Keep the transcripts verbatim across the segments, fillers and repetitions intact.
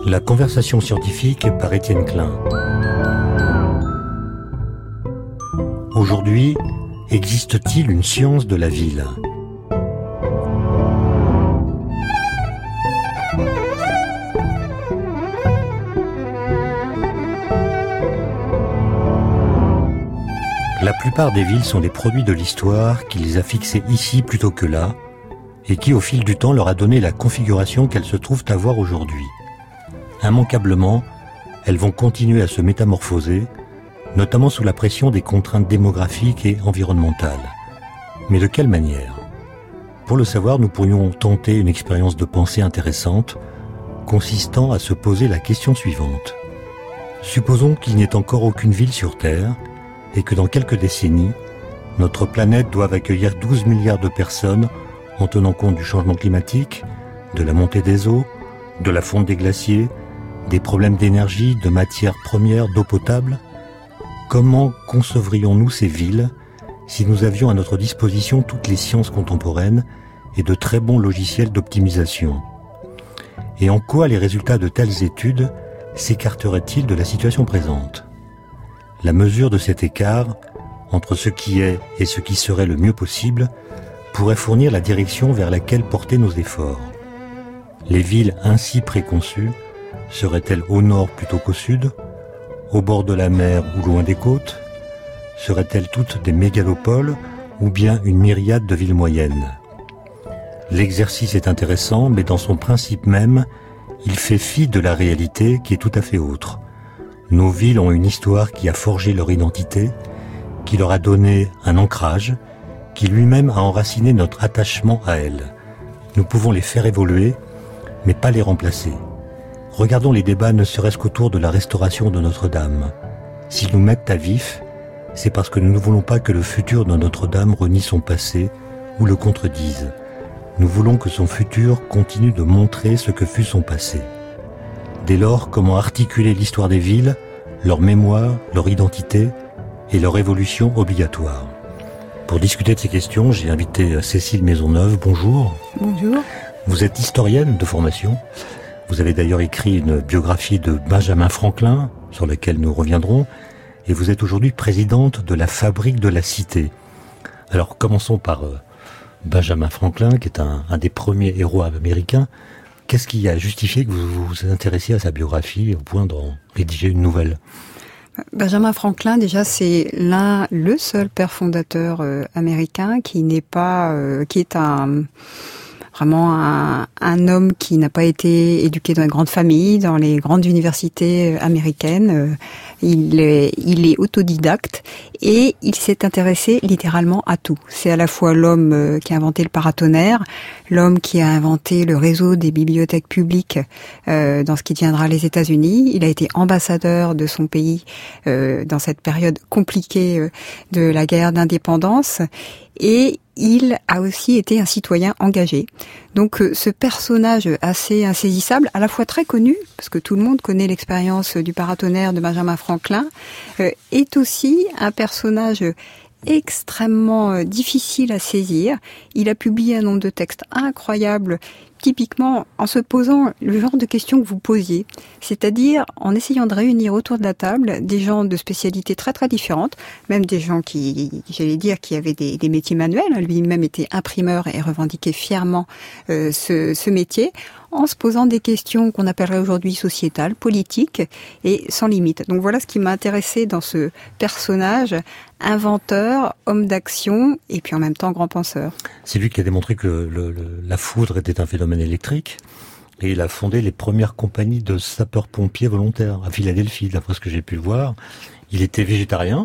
La conversation scientifique par Étienne Klein. Aujourd'hui, existe-t-il une science de la ville ? La plupart des villes sont des produits de l'histoire qui les a fixées ici plutôt que là, et qui au fil du temps leur a donné la configuration qu'elles se trouvent avoir aujourd'hui. Immanquablement, elles vont continuer à se métamorphoser, notamment sous la pression des contraintes démographiques et environnementales. Mais de quelle manière ? Pour le savoir, nous pourrions tenter une expérience de pensée intéressante, consistant à se poser la question suivante. Supposons qu'il n'y ait encore aucune ville sur Terre, et que dans quelques décennies, notre planète doive accueillir douze milliards de personnes en tenant compte du changement climatique, de la montée des eaux, de la fonte des glaciers, des problèmes d'énergie, de matières premières, d'eau potable. Comment concevrions-nous ces villes si nous avions à notre disposition toutes les sciences contemporaines et de très bons logiciels d'optimisation ? Et en quoi les résultats de telles études s'écarteraient-ils de la situation présente ? La mesure de cet écart entre ce qui est et ce qui serait le mieux possible pourrait fournir la direction vers laquelle porter nos efforts. Les villes ainsi préconçues seraient-elles au nord plutôt qu'au sud, au bord de la mer ou loin des côtes ? Seraient-elles toutes des mégalopoles ou bien une myriade de villes moyennes ? L'exercice est intéressant, mais dans son principe même, il fait fi de la réalité qui est tout à fait autre. Nos villes ont une histoire qui a forgé leur identité, qui leur a donné un ancrage, qui lui-même a enraciné notre attachement à elles. Nous pouvons les faire évoluer, mais pas les remplacer. Regardons les débats ne serait-ce qu'autour de la restauration de Notre-Dame. S'ils nous mettent à vif, c'est parce que nous ne voulons pas que le futur de Notre-Dame renie son passé ou le contredise. Nous voulons que son futur continue de montrer ce que fut son passé. Dès lors, comment articuler l'histoire des villes, leur mémoire, leur identité et leur évolution obligatoire ? Pour discuter de ces questions, j'ai invité Cécile Maisonneuve. Bonjour. Bonjour. Vous êtes historienne de formation. Vous avez d'ailleurs écrit une biographie de Benjamin Franklin, sur laquelle nous reviendrons, et vous êtes aujourd'hui présidente de la Fabrique de la Cité. Alors, commençons par euh, Benjamin Franklin, qui est un, un des premiers héros américains. Qu'est-ce qui a justifié que vous vous intéressiez à sa biographie au point d'en rédiger une nouvelle ? Benjamin Franklin, déjà, c'est l'un, le seul père fondateur euh, américain qui n'est pas, euh, qui est un vraiment un, un homme qui n'a pas été éduqué dans une grande famille, dans les grandes universités américaines. Il est, il est autodidacte et il s'est intéressé littéralement à tout. C'est à la fois l'homme qui a inventé le paratonnerre, l'homme qui a inventé le réseau des bibliothèques publiques euh, dans ce qui deviendra les États-Unis. Il a été ambassadeur de son pays euh, dans cette période compliquée euh, de la guerre d'indépendance. Et il a aussi été un citoyen engagé. Donc ce personnage assez insaisissable, à la fois très connu, parce que tout le monde connaît l'expérience du paratonnerre de Benjamin Franklin, euh, est aussi un personnage extrêmement difficile à saisir. Il a publié un nombre de textes incroyables, typiquement en se posant le genre de questions que vous posiez, c'est-à-dire en essayant de réunir autour de la table des gens de spécialités très très différentes, même des gens qui, j'allais dire, qui avaient des, des métiers manuels. Lui-même était imprimeur et revendiquait fièrement euh, ce, ce métier, en se posant des questions qu'on appellerait aujourd'hui sociétales, politiques et sans limite. Donc voilà ce qui m'a intéressé dans ce personnage, inventeur, homme d'action et puis en même temps grand penseur. C'est lui qui a démontré que le, le, la foudre était un phénomène électrique et il a fondé les premières compagnies de sapeurs-pompiers volontaires à Philadelphie, d'après ce que j'ai pu le voir. Il était végétarien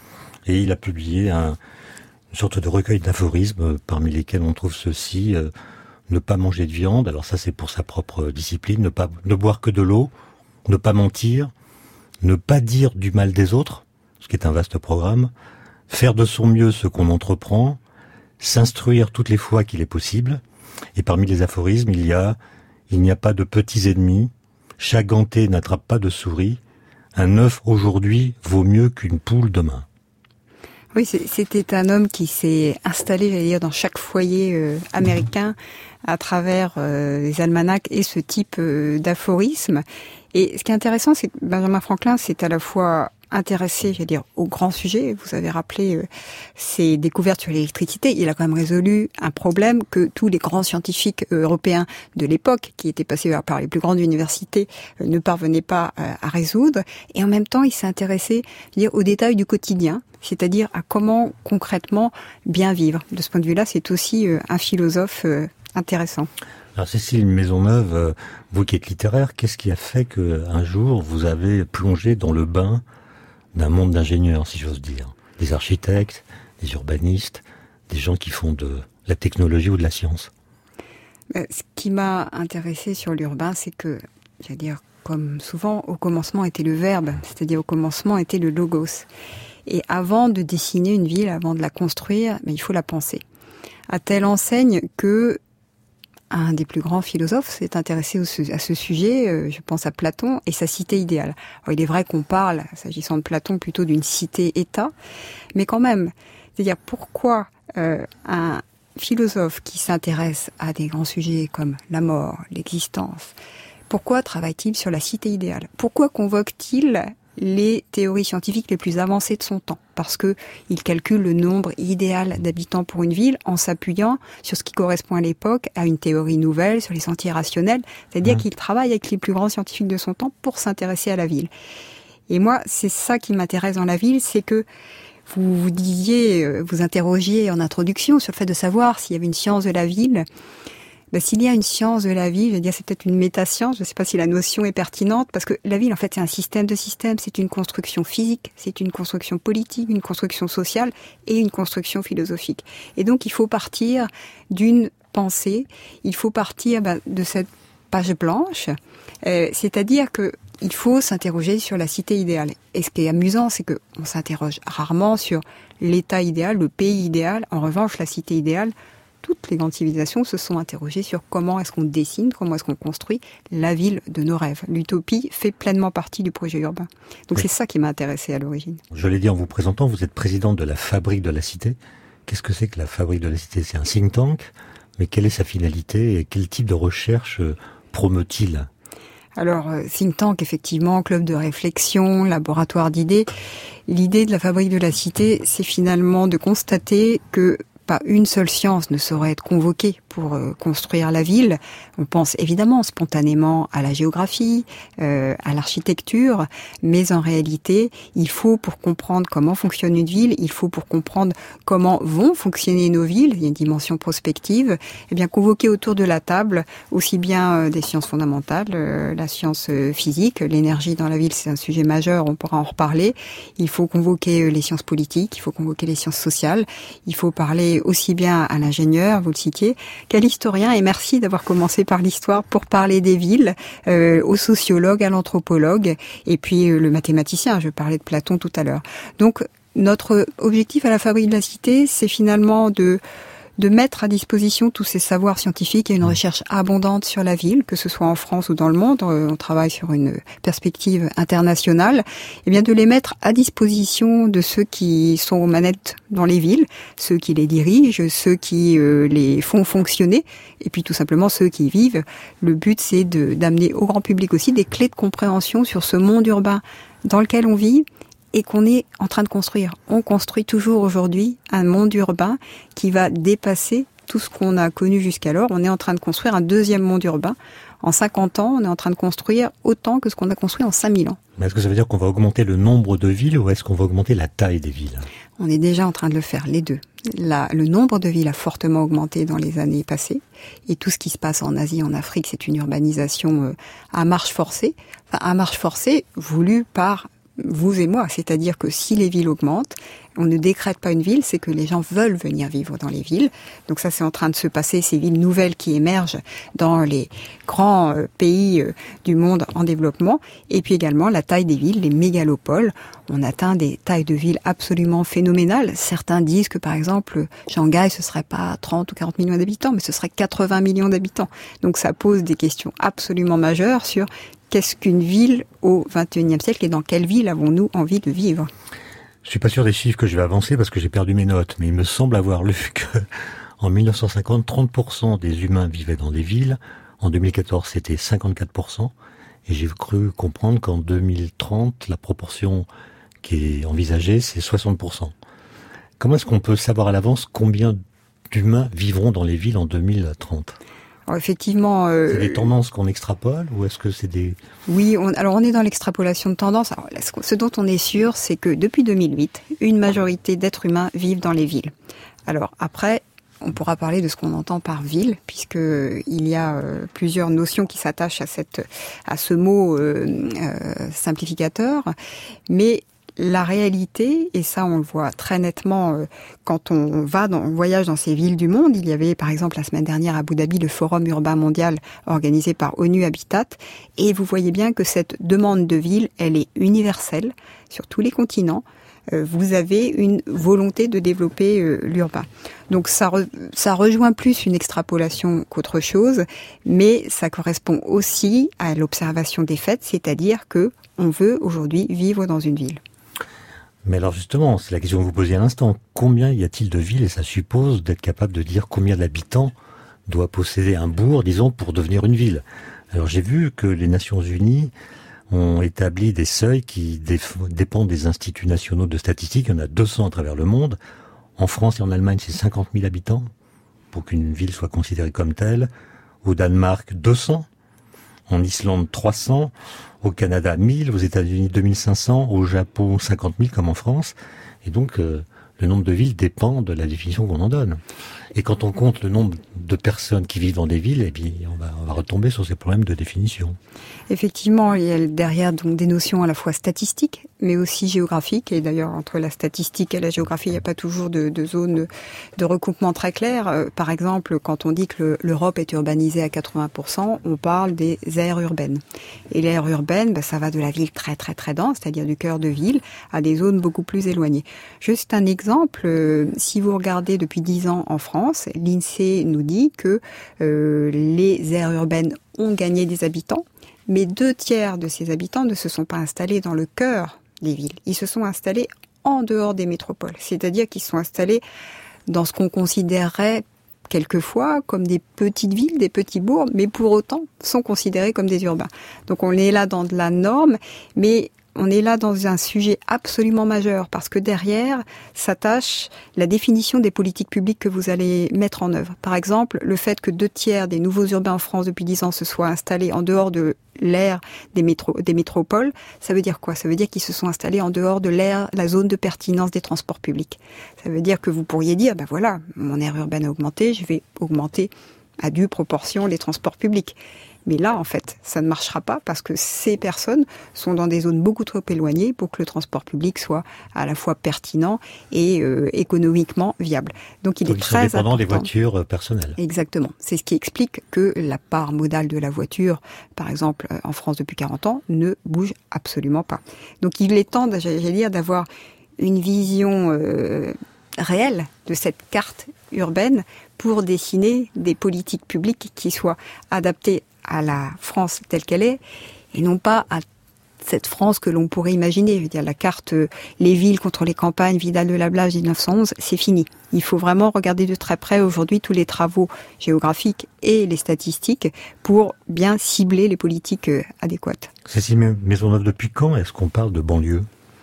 et il a publié un, une sorte de recueil d'aphorismes parmi lesquels on trouve ceci... Euh, ne pas manger de viande, alors ça c'est pour sa propre discipline, ne pas ne boire que de l'eau, ne pas mentir, ne pas dire du mal des autres, ce qui est un vaste programme, faire de son mieux ce qu'on entreprend, s'instruire toutes les fois qu'il est possible, et parmi les aphorismes il y a « il n'y a pas de petits ennemis, chaque ganté n'attrape pas de souris, un œuf aujourd'hui vaut mieux qu'une poule demain ». Oui, c'était un homme qui s'est installé, j'allais dire, dans chaque foyer euh, américain à travers euh, les almanachs et ce type euh, d'aphorisme. Et ce qui est intéressant, c'est que Benjamin Franklin s'est à la fois intéressé, j'allais dire, au grand sujet. Vous avez rappelé euh, ses découvertes sur l'électricité. Il a quand même résolu un problème que tous les grands scientifiques euh, européens de l'époque, qui étaient passés par, par les plus grandes universités, euh, ne parvenaient pas euh, à résoudre. Et en même temps, il s'est intéressé, je veux dire, aux détails du quotidien, c'est-à-dire à comment concrètement bien vivre. De ce point de vue-là, c'est aussi euh, un philosophe euh, intéressant. Alors Cécile Maisonneuve, euh, vous qui êtes littéraire, qu'est-ce qui a fait qu'un jour vous avez plongé dans le bain d'un monde d'ingénieurs, si j'ose dire, des architectes, des urbanistes, des gens qui font de la technologie ou de la science? Ce qui m'a intéressé sur l'urbain, c'est que, j'allais dire, comme souvent, au commencement était le verbe, c'est-à-dire au commencement était le logos. Et avant de dessiner une ville, avant de la construire, mais il faut la penser. À telle enseigne que un des plus grands philosophes s'est intéressé à ce sujet, je pense à Platon et sa cité idéale. Alors, il est vrai qu'on parle, s'agissant de Platon, plutôt d'une cité-État, mais quand même, c'est-à-dire pourquoi euh, un philosophe qui s'intéresse à des grands sujets comme la mort, l'existence, pourquoi travaille-t-il sur la cité idéale? Pourquoi convoque-t-il les théories scientifiques les plus avancées de son temps, parce que il calcule le nombre idéal d'habitants pour une ville en s'appuyant sur ce qui correspond à l'époque à une théorie nouvelle sur les sentiers rationnels, c'est-à-dire mmh. qu'il travaille avec les plus grands scientifiques de son temps pour s'intéresser à la ville. Et moi, c'est ça qui m'intéresse dans la ville, c'est que vous, vous disiez, vous interrogiez en introduction sur le fait de savoir s'il y avait une science de la ville. Ben, s'il y a une science de la ville, je veux dire, c'est peut-être une métascience, je ne sais pas si la notion est pertinente, parce que la ville, en fait, c'est un système de systèmes, c'est une construction physique, c'est une construction politique, une construction sociale et une construction philosophique. Et donc, il faut partir d'une pensée, il faut partir ben, de cette page blanche, euh, c'est-à-dire que il faut s'interroger sur la cité idéale. Et ce qui est amusant, c'est que on s'interroge rarement sur l'état idéal, le pays idéal. En revanche, la cité idéale, toutes les grandes civilisations se sont interrogées sur comment est-ce qu'on dessine, comment est-ce qu'on construit la ville de nos rêves. L'utopie fait pleinement partie du projet urbain. Donc oui. C'est ça qui m'a intéressée à l'origine. Je l'ai dit en vous présentant, vous êtes présidente de la Fabrique de la Cité. Qu'est-ce que c'est que la Fabrique de la Cité? C'est un think tank, mais quelle est sa finalité et quel type de recherche promeut-il? Alors, think tank, effectivement, club de réflexion, laboratoire d'idées. L'idée de la Fabrique de la Cité, c'est finalement de constater que pas une seule science ne saurait être convoquée pour euh, construire la ville. On pense évidemment spontanément à la géographie, euh, à l'architecture, mais en réalité, il faut pour comprendre comment fonctionne une ville, il faut pour comprendre comment vont fonctionner nos villes, il y a une dimension prospective, eh bien convoquer autour de la table aussi bien euh, des sciences fondamentales, euh, la science euh, physique, l'énergie dans la ville, c'est un sujet majeur, on pourra en reparler. Il faut convoquer euh, les sciences politiques, il faut convoquer les sciences sociales, il faut parler aussi bien à l'ingénieur, vous le citiez, qu'à l'historien, et merci d'avoir commencé par l'histoire pour parler des villes, euh, au sociologue, à l'anthropologue, et puis euh, le mathématicien, je parlais de Platon tout à l'heure. Donc, notre objectif à la Fabrique de la Cité, c'est finalement de de mettre à disposition tous ces savoirs scientifiques et une recherche abondante sur la ville, que ce soit en France ou dans le monde, on travaille sur une perspective internationale, et bien de les mettre à disposition de ceux qui sont aux manettes dans les villes, ceux qui les dirigent, ceux qui euh, les font fonctionner, et puis tout simplement ceux qui y vivent. Le but, c'est de d'amener au grand public aussi des clés de compréhension sur ce monde urbain dans lequel on vit, et qu'on est en train de construire. On construit toujours aujourd'hui un monde urbain qui va dépasser tout ce qu'on a connu jusqu'alors. On est en train de construire un deuxième monde urbain. En cinquante ans, on est en train de construire autant que ce qu'on a construit en cinq mille ans. Mais est-ce que ça veut dire qu'on va augmenter le nombre de villes ou est-ce qu'on va augmenter la taille des villes? On est déjà en train de le faire, les deux. La, le nombre de villes a fortement augmenté dans les années passées. Et tout ce qui se passe en Asie, en Afrique, c'est une urbanisation euh, à marche forcée. Enfin, à marche forcée, voulue par vous et moi, c'est-à-dire que si les villes augmentent, on ne décrète pas une ville, c'est que les gens veulent venir vivre dans les villes. Donc ça, c'est en train de se passer, ces villes nouvelles qui émergent dans les grands euh, pays euh, du monde en développement. Et puis également la taille des villes, les mégalopoles. On atteint des tailles de villes absolument phénoménales. Certains disent que par exemple, Shanghai, ce serait pas trente ou quarante millions d'habitants, mais ce serait quatre-vingts millions d'habitants. Donc ça pose des questions absolument majeures sur qu'est-ce qu'une ville au vingt et unième siècle et dans quelle ville avons-nous envie de vivre? Je suis pas sûr des chiffres que je vais avancer parce que j'ai perdu mes notes, mais il me semble avoir lu que en mille neuf cent cinquante, trente pour cent des humains vivaient dans des villes. En deux mille quatorze, c'était cinquante-quatre pour cent. Et j'ai cru comprendre qu'en deux mille trente, la proportion qui est envisagée, c'est soixante pour cent. Comment est-ce qu'on peut savoir à l'avance combien d'humains vivront dans les villes en deux mille trente ? Alors effectivement, euh, c'est des tendances qu'on extrapole ou est-ce que c'est des... Oui, on, alors on est dans l'extrapolation de tendances. Alors, ce dont on est sûr, c'est que depuis deux mille huit, une majorité d'êtres humains vivent dans les villes. Alors après, on pourra parler de ce qu'on entend par ville, puisque il y a euh, plusieurs notions qui s'attachent à cette, à ce mot euh, euh, simplificateur, mais la réalité, et ça on le voit très nettement euh, quand on va dans, on voyage dans ces villes du monde. Il y avait par exemple la semaine dernière à Abu Dhabi le Forum urbain mondial organisé par ONU Habitat, et vous voyez bien que cette demande de ville, elle est universelle sur tous les continents. Euh, vous avez une volonté de développer euh, l'urbain. Donc ça, re, ça rejoint plus une extrapolation qu'autre chose, mais ça correspond aussi à l'observation des faits, c'est-à-dire que on veut aujourd'hui vivre dans une ville. Mais alors justement, c'est la question que vous posiez à l'instant. Combien y a-t-il de villes ? Et ça suppose d'être capable de dire combien d'habitants doit posséder un bourg, disons, pour devenir une ville. Alors j'ai vu que les Nations Unies ont établi des seuils qui déf- dépendent des instituts nationaux de statistique. Il y en a deux cents à travers le monde. En France et en Allemagne, c'est cinquante mille habitants pour qu'une ville soit considérée comme telle. Au Danemark, deux cents. En Islande, trois cents. Au Canada, mille. Aux États-Unis, deux mille cinq cents. Au Japon, cinquante mille comme en France. Et donc, euh, le nombre de villes dépend de la définition qu'on en donne. Et quand on compte le nombre de personnes qui vivent dans des villes, eh bien, on va, on va retomber sur ces problèmes de définition. Effectivement, il y a derrière donc des notions à la fois statistiques, mais aussi géographiques. Et d'ailleurs, entre la statistique et la géographie, il n'y a pas toujours de, de zone de recoupement très claire. Euh, par exemple, quand on dit que le, l'Europe est urbanisée à quatre-vingts pour cent, on parle des aires urbaines. Et l'aire urbaine, ben, ça va de la ville très très très dense, c'est-à-dire du cœur de ville, à des zones beaucoup plus éloignées. Juste un exemple, euh, si vous regardez depuis dix ans en France, l'INSEE nous dit que euh, les aires urbaines ont gagné des habitants, mais deux tiers de ces habitants ne se sont pas installés dans le cœur des villes. Ils se sont installés en dehors des métropoles, c'est-à-dire qu'ils se sont installés dans ce qu'on considérerait quelquefois comme des petites villes, des petits bourgs, mais pour autant sont considérés comme des urbains. Donc on est là dans de la norme, mais on est là dans un sujet absolument majeur parce que derrière s'attache la définition des politiques publiques que vous allez mettre en œuvre. Par exemple, le fait que deux tiers des nouveaux urbains en France depuis dix ans se soient installés en dehors de l'aire des, métro, des métropoles, ça veut dire quoi ? Ça veut dire qu'ils se sont installés en dehors de l'aire, la zone de pertinence des transports publics. Ça veut dire que vous pourriez dire, ben voilà, mon aire urbaine a augmenté, je vais augmenter à due proportion les transports publics. Mais là, en fait, ça ne marchera pas parce que ces personnes sont dans des zones beaucoup trop éloignées pour que le transport public soit à la fois pertinent et euh, économiquement viable. Donc, il Donc, est très important. Dépendant des voitures personnelles. Exactement. C'est ce qui explique que la part modale de la voiture, par exemple, en France depuis quarante ans, ne bouge absolument pas. Donc, il est temps, j'allais dire, d'avoir une vision euh, réelle de cette carte urbaine pour dessiner des politiques publiques qui soient adaptées à la France telle qu'elle est, et non pas à cette France que l'on pourrait imaginer. Je veux dire, la carte euh, les villes contre les campagnes, Vidal de la Blache, dix-neuf cent onze, c'est fini. Il faut vraiment regarder de très près aujourd'hui tous les travaux géographiques et les statistiques pour bien cibler les politiques euh, adéquates. Cécile Maisonneuve, depuis quand est-ce qu'on parle de banlieue ?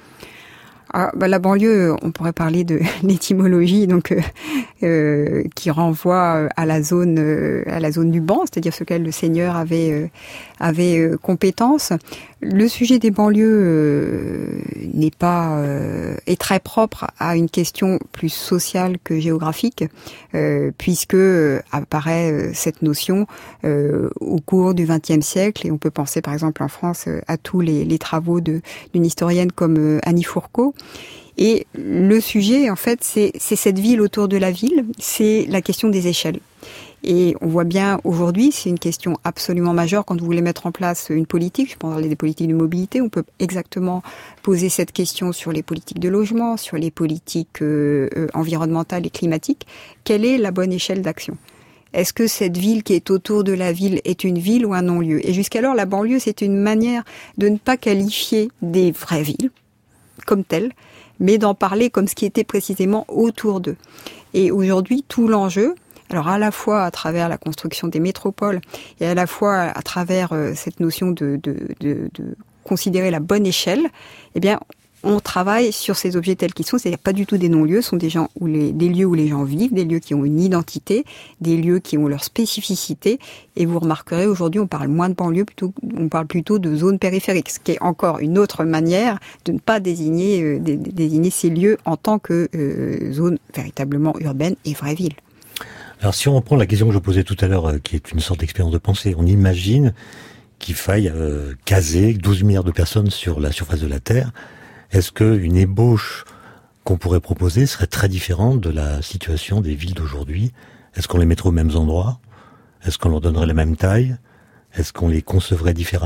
Ah, bah, la banlieue, on pourrait parler de l'étymologie, donc euh, euh, qui renvoie à la zone, euh, à la zone du ban, c'est-à-dire ce qu'elle le Seigneur avait euh, avait euh, compétence. Le sujet des banlieues euh, n'est pas euh, est très propre à une question plus sociale que géographique, euh, puisque euh, apparaît euh, cette notion euh, au cours du vingtième siècle, et on peut penser par exemple en France euh, à tous les, les travaux de d'une historienne comme euh, Annie Fourcault. Et le sujet, en fait, c'est, c'est cette ville autour de la ville, c'est la question des échelles. Et on voit bien aujourd'hui, c'est une question absolument majeure quand vous voulez mettre en place une politique. Je pense parler des politiques de mobilité. On peut exactement poser cette question sur les politiques de logement, sur les politiques euh, euh, environnementales et climatiques. Quelle est la bonne échelle d'action ? Est-ce que cette ville qui est autour de la ville est une ville ou un non-lieu ? Et jusqu'alors, la banlieue, c'est une manière de ne pas qualifier des vraies villes comme telles, mais d'en parler comme ce qui était précisément autour d'eux. Et aujourd'hui, tout l'enjeu, alors à la fois à travers la construction des métropoles et à la fois à travers euh, cette notion de, de, de, de considérer la bonne échelle, eh bien, on travaille sur ces objets tels qu'ils sont, c'est-à-dire pas du tout des non-lieux, ce sont des gens où les, des lieux où les gens vivent, des lieux qui ont une identité, des lieux qui ont leur spécificité. Et vous remarquerez, aujourd'hui, on parle moins de banlieue, plutôt, on parle plutôt de zones périphériques, ce qui est encore une autre manière de ne pas désigner, euh, dé, désigner ces lieux en tant que euh, zones véritablement urbaines et vraies villes. Alors si on reprend la question que je posais tout à l'heure, euh, qui est une sorte d'expérience de pensée, on imagine qu'il faille euh, caser douze milliards de personnes sur la surface de la Terre. Est-ce qu'une ébauche qu'on pourrait proposer serait très différente de la situation des villes d'aujourd'hui ? Est-ce qu'on les mettrait aux mêmes endroits ? Est-ce qu'on leur donnerait la même taille ? Est-ce qu'on les concevrait différemment ?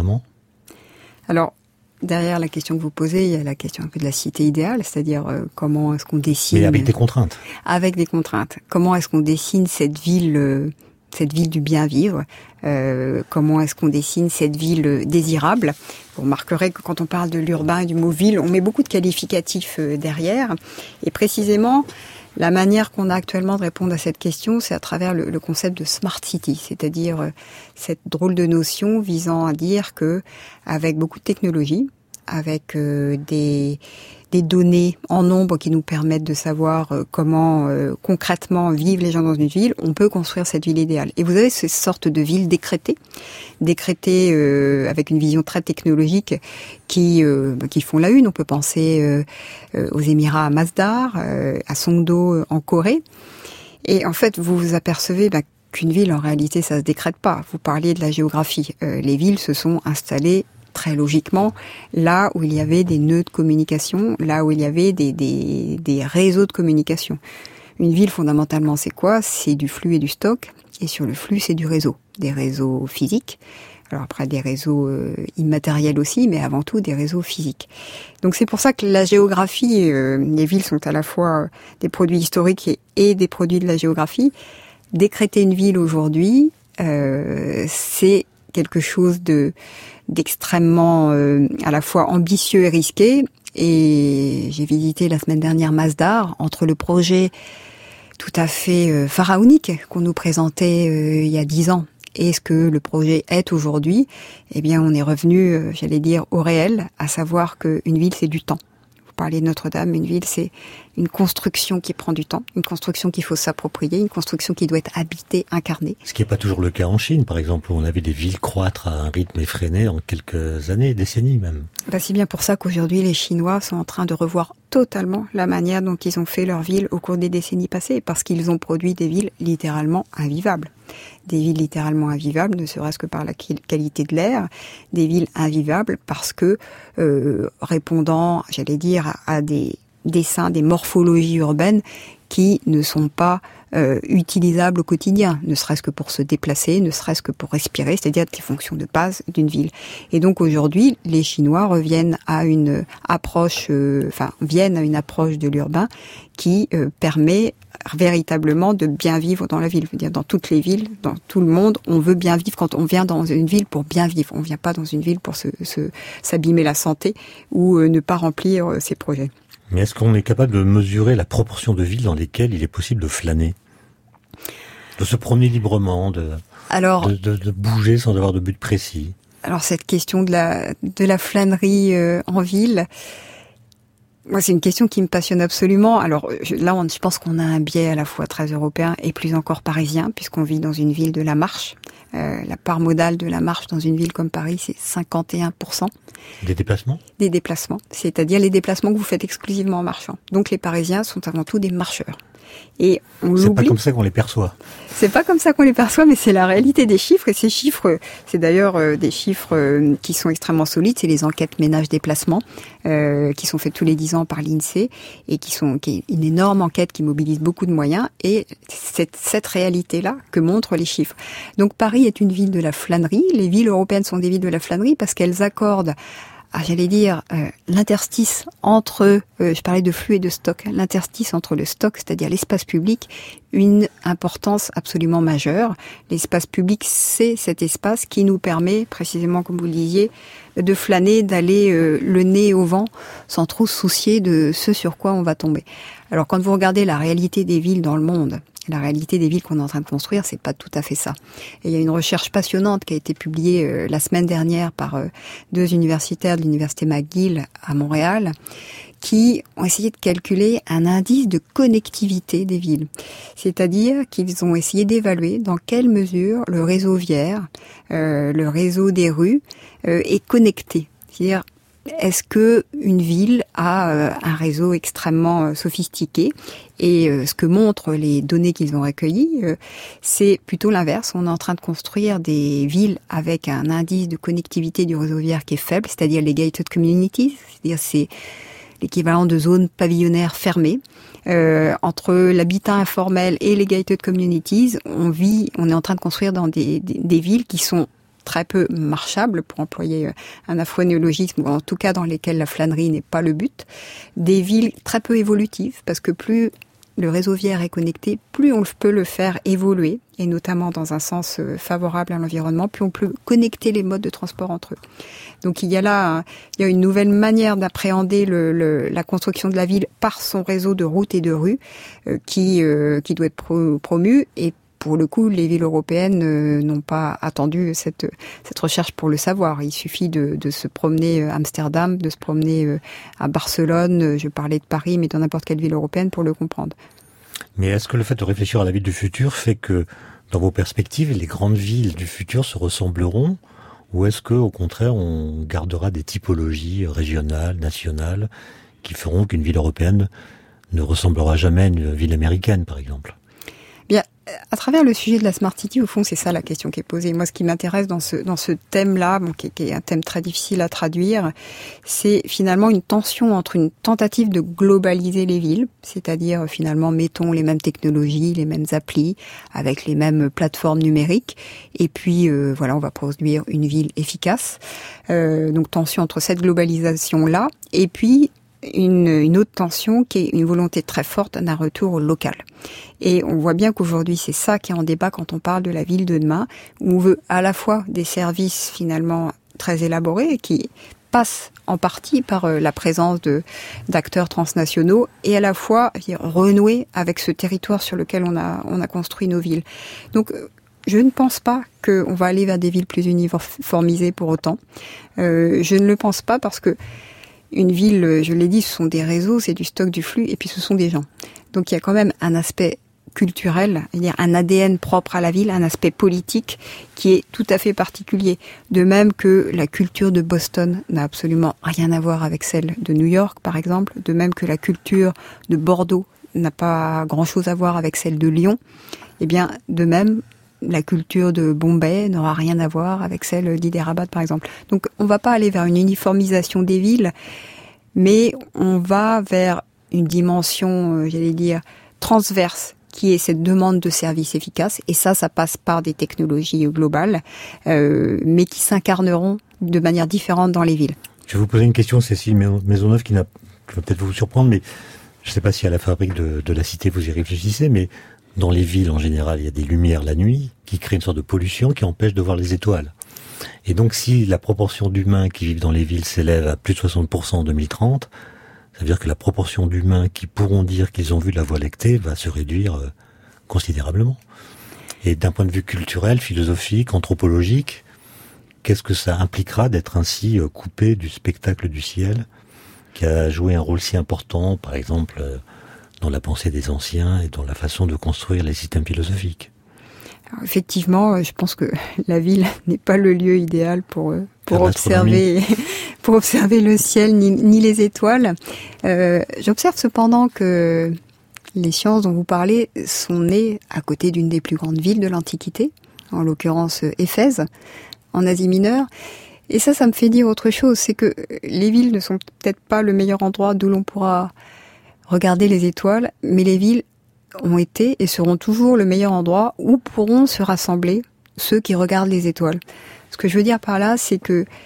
Alors, derrière la question que vous posez, il y a la question un peu de la cité idéale, c'est-à-dire euh, comment est-ce qu'on dessine... Mais avec des contraintes. Avec des contraintes. Comment est-ce qu'on dessine cette ville... Euh, cette ville du bien vivre, euh, comment est-ce qu'on dessine cette ville désirable. Vous remarquerez que quand on parle de l'urbain et du mot ville, on met beaucoup de qualificatifs euh, derrière. Et précisément, la manière qu'on a actuellement de répondre à cette question, c'est à travers le, le concept de smart city, c'est-à-dire euh, cette drôle de notion visant à dire que, avec beaucoup de technologie, avec euh, des des données en nombre qui nous permettent de savoir euh, comment euh, concrètement vivent les gens dans une ville, on peut construire cette ville idéale. Et vous avez ces sortes de villes décrétées, décrétées euh, avec une vision très technologique qui euh, qui font la une. On peut penser euh, euh, aux Émirats à Masdar, euh, à Songdo en Corée. Et en fait, vous vous apercevez bah, qu'une ville, en réalité, ça se décrète pas. Vous parliez de la géographie. Euh, les villes se sont installées très logiquement, là où il y avait des nœuds de communication, là où il y avait des, des, des réseaux de communication. Une ville, fondamentalement, c'est quoi ? C'est du flux et du stock. Et sur le flux, c'est du réseau. Des réseaux physiques. Alors après, des réseaux euh, immatériels aussi, mais avant tout, des réseaux physiques. Donc c'est pour ça que la géographie, euh, les villes sont à la fois des produits historiques et, et des produits de la géographie. Décréter une ville aujourd'hui, euh, c'est quelque chose de d'extrêmement euh, à la fois ambitieux et risqué. Et j'ai visité la semaine dernière Masdar, entre le projet tout à fait euh, pharaonique qu'on nous présentait euh, il y a dix ans et ce que le projet est aujourd'hui. Eh bien, on est revenu, euh, j'allais dire, au réel, à savoir qu'une ville, c'est du temps. Vous parlez de Notre-Dame, une ville, c'est une construction qui prend du temps, une construction qu'il faut s'approprier, une construction qui doit être habitée, incarnée. Ce qui n'est pas toujours le cas en Chine, par exemple, où on avait des villes croître à un rythme effréné en quelques années, décennies même. Bah, c'est bien pour ça qu'aujourd'hui, les Chinois sont en train de revoir totalement la manière dont ils ont fait leur ville au cours des décennies passées, parce qu'ils ont produit des villes littéralement invivables. Des villes littéralement invivables, ne serait-ce que par la qualité de l'air, des villes invivables parce que euh, répondant, j'allais dire, à, à des dessins, des morphologies urbaines qui ne sont pas euh, utilisables au quotidien, ne serait-ce que pour se déplacer, ne serait-ce que pour respirer, c'est-à-dire des fonctions de base d'une ville. Et donc aujourd'hui, les Chinois reviennent à une approche, euh, enfin viennent à une approche de l'urbain qui euh, permet véritablement de bien vivre dans la ville. Je veux dire, dans toutes les villes, dans tout le monde, on veut bien vivre. Quand on vient dans une ville pour bien vivre, on vient pas dans une ville pour se, se s'abîmer la santé ou euh, ne pas remplir euh, ses projets. Mais est-ce qu'on est capable de mesurer la proportion de villes dans lesquelles il est possible de flâner, de se promener librement, de, alors, de, de, de bouger sans avoir de but précis? Alors cette question de la de la flânerie euh, en ville, moi c'est une question qui me passionne absolument. Alors je, là, on, je pense qu'on a un biais à la fois très européen et plus encore parisien, puisqu'on vit dans une ville de la marche. Euh, la part modale de la marche dans une ville comme Paris, c'est cinquante et un pour cent. Des déplacements ? Des déplacements, c'est-à-dire les déplacements que vous faites exclusivement en marchant. Donc les Parisiens sont avant tout des marcheurs. Et on c'est l'oublie. pas comme ça qu'on les perçoit. C'est pas comme ça qu'on les perçoit, mais c'est la réalité des chiffres. Et ces chiffres, c'est d'ailleurs euh, des chiffres euh, qui sont extrêmement solides. C'est les enquêtes ménage-déplacement euh, qui sont faites tous les dix ans par l'INSEE et qui sont qui est une énorme enquête qui mobilise beaucoup de moyens. Et c'est cette réalité-là que montrent les chiffres. Donc Paris est une ville de la flânerie. Les villes européennes sont des villes de la flânerie parce qu'elles accordent ah, j'allais dire, euh, l'interstice entre, euh, je parlais de flux et de stock, l'interstice entre le stock, c'est-à-dire l'espace public, une importance absolument majeure. L'espace public, c'est cet espace qui nous permet, précisément comme vous le disiez, de flâner, d'aller euh, le nez au vent, sans trop se soucier de ce sur quoi on va tomber. Alors quand vous regardez la réalité des villes dans le monde, la réalité des villes qu'on est en train de construire, c'est pas tout à fait ça. Et il y a une recherche passionnante qui a été publiée euh, la semaine dernière par euh, deux universitaires de l'université McGill à Montréal, qui ont essayé de calculer un indice de connectivité des villes. C'est-à-dire qu'ils ont essayé d'évaluer dans quelle mesure le réseau viaire, euh, le réseau des rues, euh, est connecté. C'est-à-dire, est-ce que une ville a euh, un réseau extrêmement euh, sophistiqué? Et euh, ce que montrent les données qu'ils ont recueillies, euh, c'est plutôt l'inverse. On est en train de construire des villes avec un indice de connectivité du réseau viaire qui est faible, c'est-à-dire les gated communities, c'est-à-dire c'est l'équivalent de zones pavillonnaires fermées. Euh, entre l'habitat informel et les gated communities, on vit, on est en train de construire dans des, des, des villes qui sont très peu marchables, pour employer un afro-néologisme, ou en tout cas dans lesquelles la flânerie n'est pas le but. Des villes très peu évolutives, parce que plus le réseau viaire est connecté, plus on peut le faire évoluer, et notamment dans un sens favorable à l'environnement, plus on peut connecter les modes de transport entre eux. Donc il y a là il y a une nouvelle manière d'appréhender le, le, la construction de la ville par son réseau de routes et de rues euh, qui, euh, qui doit être pro, promu. Et pour le coup, les villes européennes euh, n'ont pas attendu cette, cette recherche pour le savoir. Il suffit de, de se promener à Amsterdam, de se promener euh, à Barcelone, je parlais de Paris, mais dans n'importe quelle ville européenne pour le comprendre. Mais est-ce que le fait de réfléchir à la ville du futur fait que, dans vos perspectives, les grandes villes du futur se ressembleront? Ou est-ce que, au contraire, on gardera des typologies régionales, nationales, qui feront qu'une ville européenne ne ressemblera jamais à une ville américaine, par exemple? Bien, à travers le sujet de la Smart City, au fond, c'est ça la question qui est posée. Moi, ce qui m'intéresse dans ce dans ce thème-là, bon, qui, qui est un thème très difficile à traduire, c'est finalement une tension entre une tentative de globaliser les villes, c'est-à-dire finalement mettons les mêmes technologies, les mêmes applis, avec les mêmes plateformes numériques, et puis euh, voilà, on va produire une ville efficace. Euh, donc tension entre cette globalisation-là, et puis Une, une autre tension qui est une volonté très forte d'un retour au local. Et on voit bien qu'aujourd'hui, c'est ça qui est en débat quand on parle de la ville de demain, où on veut à la fois des services finalement très élaborés qui passent en partie par la présence de d'acteurs transnationaux et à la fois dire, renouer avec ce territoire sur lequel on a on a construit nos villes. Donc je ne pense pas qu'on va aller vers des villes plus uniformisées pour autant. Euh, je ne le pense pas parce que une ville, je l'ai dit, ce sont des réseaux, c'est du stock, du flux, et puis ce sont des gens. Donc il y a quand même un aspect culturel, c'est-à-dire un A D N propre à la ville, un aspect politique qui est tout à fait particulier. De même que la culture de Boston n'a absolument rien à voir avec celle de New York, par exemple. De même que la culture de Bordeaux n'a pas grand-chose à voir avec celle de Lyon. Eh bien, de même, la culture de Bombay n'aura rien à voir avec celle d'Hyderabad, par exemple. Donc, on ne va pas aller vers une uniformisation des villes, mais on va vers une dimension, euh, j'allais dire, transverse, qui est cette demande de services efficaces. Et ça, ça passe par des technologies globales, euh, mais qui s'incarneront de manière différente dans les villes. Je vais vous poser une question, Cécile Maisonneuve, qui, n'a, qui va peut-être vous surprendre, mais je ne sais pas si à la fabrique de, de la cité vous y réfléchissez, mais dans les villes, en général, il y a des lumières la nuit qui créent une sorte de pollution qui empêche de voir les étoiles. Et donc, si la proportion d'humains qui vivent dans les villes s'élève à plus de soixante pour cent en deux mille trente, ça veut dire que la proportion d'humains qui pourront dire qu'ils ont vu la Voie lactée va se réduire euh, considérablement. Et d'un point de vue culturel, philosophique, anthropologique, qu'est-ce que ça impliquera d'être ainsi euh, coupé du spectacle du ciel qui a joué un rôle si important, par exemple, euh, dans la pensée des anciens et dans la façon de construire les systèmes philosophiques? Alors, effectivement, je pense que la ville n'est pas le lieu idéal pour pour observer pour observer le ciel ni, ni les étoiles. Euh, j'observe cependant que les sciences dont vous parlez sont nées à côté d'une des plus grandes villes de l'Antiquité, en l'occurrence Éphèse, en Asie mineure. Et ça, ça me fait dire autre chose, c'est que les villes ne sont peut-être pas le meilleur endroit d'où l'on pourra regarder les étoiles, mais les villes ont été et seront toujours le meilleur endroit où pourront se rassembler ceux qui regardent les étoiles. Ce que je veux dire par là, c'est que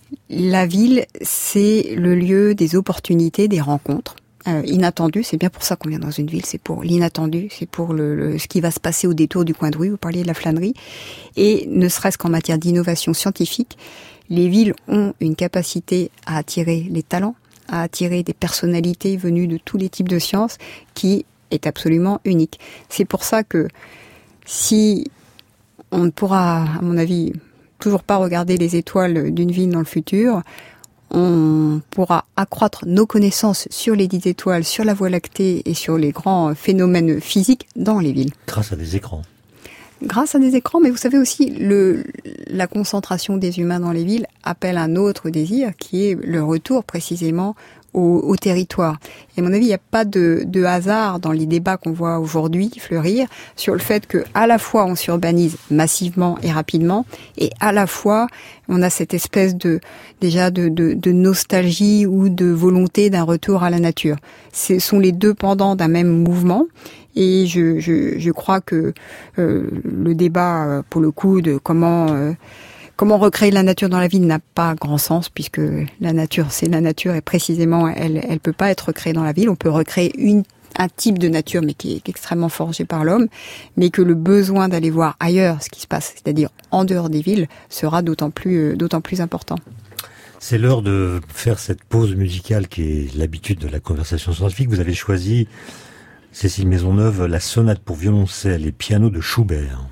La ville, c'est le lieu des opportunités, des rencontres. Euh, inattendu, c'est bien pour ça qu'on vient dans une ville, c'est pour l'inattendu, c'est pour le, le, ce qui va se passer au détour du coin de rue, vous parliez de la flânerie, et ne serait-ce qu'en matière d'innovation scientifique, les villes ont une capacité à attirer les talents, à attirer des personnalités venues de tous les types de sciences, qui est absolument unique. C'est pour ça que si on ne pourra, à mon avis, toujours pas regarder les étoiles d'une ville dans le futur, on pourra accroître nos connaissances sur les dix étoiles, sur la Voie lactée et sur les grands phénomènes physiques dans les villes. Grâce à des écrans. Grâce à des écrans, mais vous savez aussi, le, la concentration des humains dans les villes appelle un autre désir, qui est le retour précisément au, au territoire. Et à mon avis, il n'y a pas de, de hasard dans les débats qu'on voit aujourd'hui fleurir sur le fait que à la fois on s'urbanise massivement et rapidement, et à la fois on a cette espèce de déjà de, de, de nostalgie ou de volonté d'un retour à la nature. Ce sont les deux pendants d'un même mouvement. Et je, je, je crois que euh, le débat, pour le coup, de comment euh, comment recréer la nature dans la ville n'a pas grand sens, puisque la nature, c'est la nature, et précisément, elle elle peut pas être recréée dans la ville. On peut recréer une un type de nature, mais qui est extrêmement forgé par l'homme, mais que le besoin d'aller voir ailleurs ce qui se passe, c'est-à-dire en dehors des villes, sera d'autant plus euh, d'autant plus important. C'est l'heure de faire cette pause musicale qui est l'habitude de la conversation scientifique. Vous avez choisi, Cécile Maisonneuve, la sonate pour violoncelle et piano de Schubert.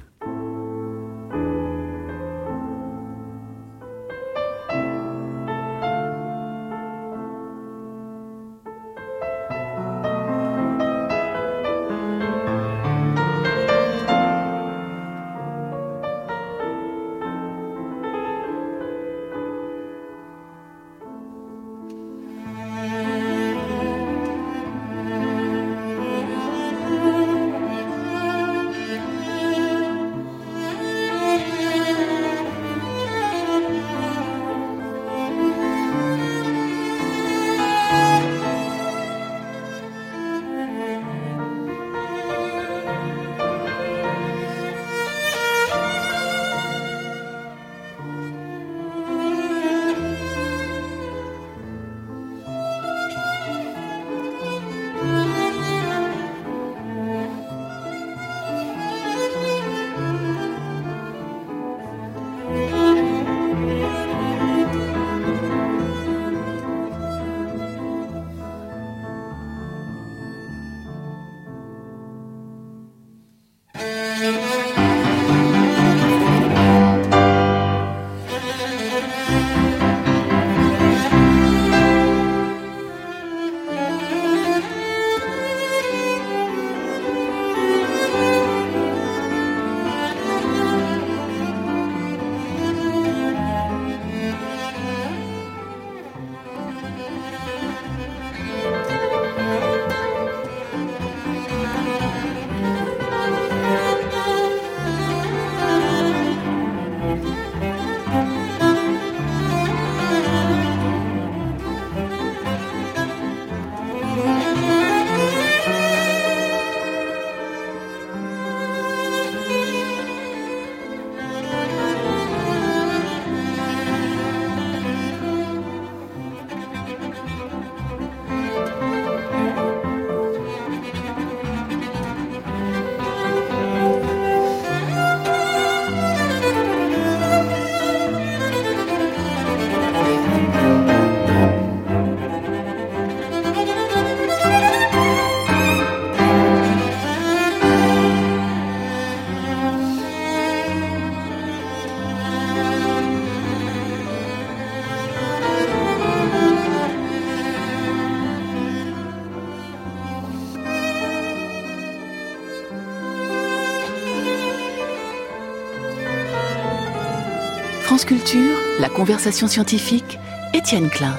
France Culture, la conversation scientifique, Étienne Klein.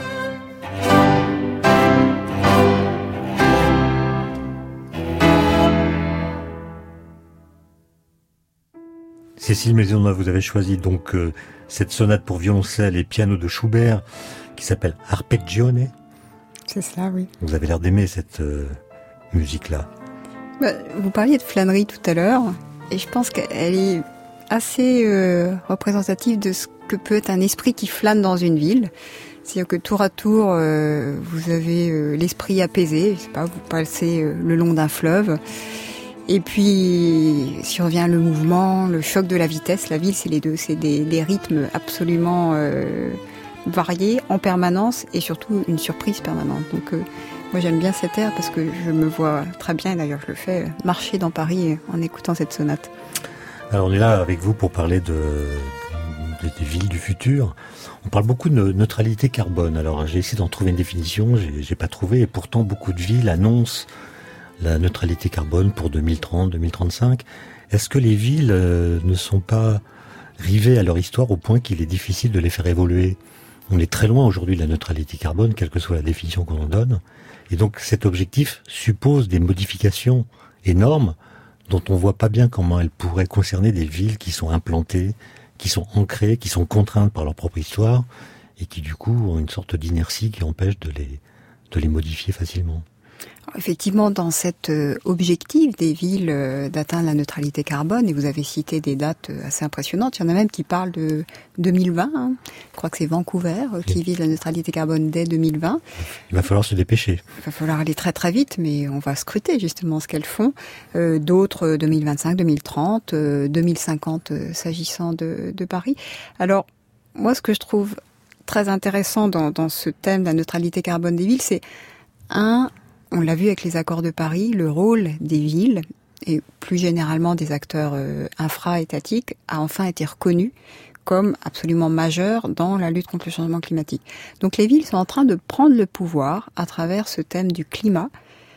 Cécile Maisonneuve, vous avez choisi donc euh, cette sonate pour violoncelle et piano de Schubert qui s'appelle Arpeggione. C'est ça, oui. Vous avez l'air d'aimer cette euh, musique-là. Bah, vous parliez de flânerie tout à l'heure, et je pense qu'elle est assez euh, représentative de ce que peut être un esprit qui flâne dans une ville. C'est-à-dire que tour à tour, euh, vous avez euh, l'esprit apaisé, je sais pas, vous passez euh, le long d'un fleuve. Et puis survient le mouvement, le choc de la vitesse. La ville, c'est les deux, c'est des, des rythmes absolument euh, variés en permanence et surtout une surprise permanente. Donc euh, moi j'aime bien cet air parce que je me vois très bien, et d'ailleurs je le fais, marcher dans Paris en écoutant cette sonate. Alors on est là avec vous pour parler de, de, des villes du futur. On parle beaucoup de neutralité carbone. Alors j'ai essayé d'en trouver une définition, j'ai, j'ai pas trouvé, et pourtant beaucoup de villes annoncent la neutralité carbone pour deux mille trente, deux mille trente-cinq. Est-ce que les villes euh, ne sont pas rivées à leur histoire au point qu'il est difficile de les faire évoluer ? On est très loin aujourd'hui de la neutralité carbone, quelle que soit la définition qu'on en donne. Et donc cet objectif suppose des modifications énormes dont on voit pas bien comment elles pourraient concerner des villes qui sont implantées, qui sont ancrées, qui sont contraintes par leur propre histoire et qui du coup ont une sorte d'inertie qui empêche de les, de les modifier facilement. Effectivement, dans cet euh, objectif des villes euh, d'atteindre la neutralité carbone, et vous avez cité des dates euh, assez impressionnantes, il y en a même qui parlent de deux mille vingt, hein. Je crois que c'est Vancouver euh, qui oui. vise la neutralité carbone dès deux mille vingt. Il va falloir se dépêcher. Il va falloir aller très très vite, mais on va scruter justement ce qu'elles font. Euh, d'autres euh, deux mille vingt-cinq, deux mille trente, euh, deux mille cinquante euh, s'agissant de, de Paris. Alors, moi ce que je trouve très intéressant dans, dans ce thème de la neutralité carbone des villes, c'est un... On l'a vu avec les accords de Paris, le rôle des villes et plus généralement des acteurs euh, infra-étatiques a enfin été reconnu comme absolument majeur dans la lutte contre le changement climatique. Donc les villes sont en train de prendre le pouvoir à travers ce thème du climat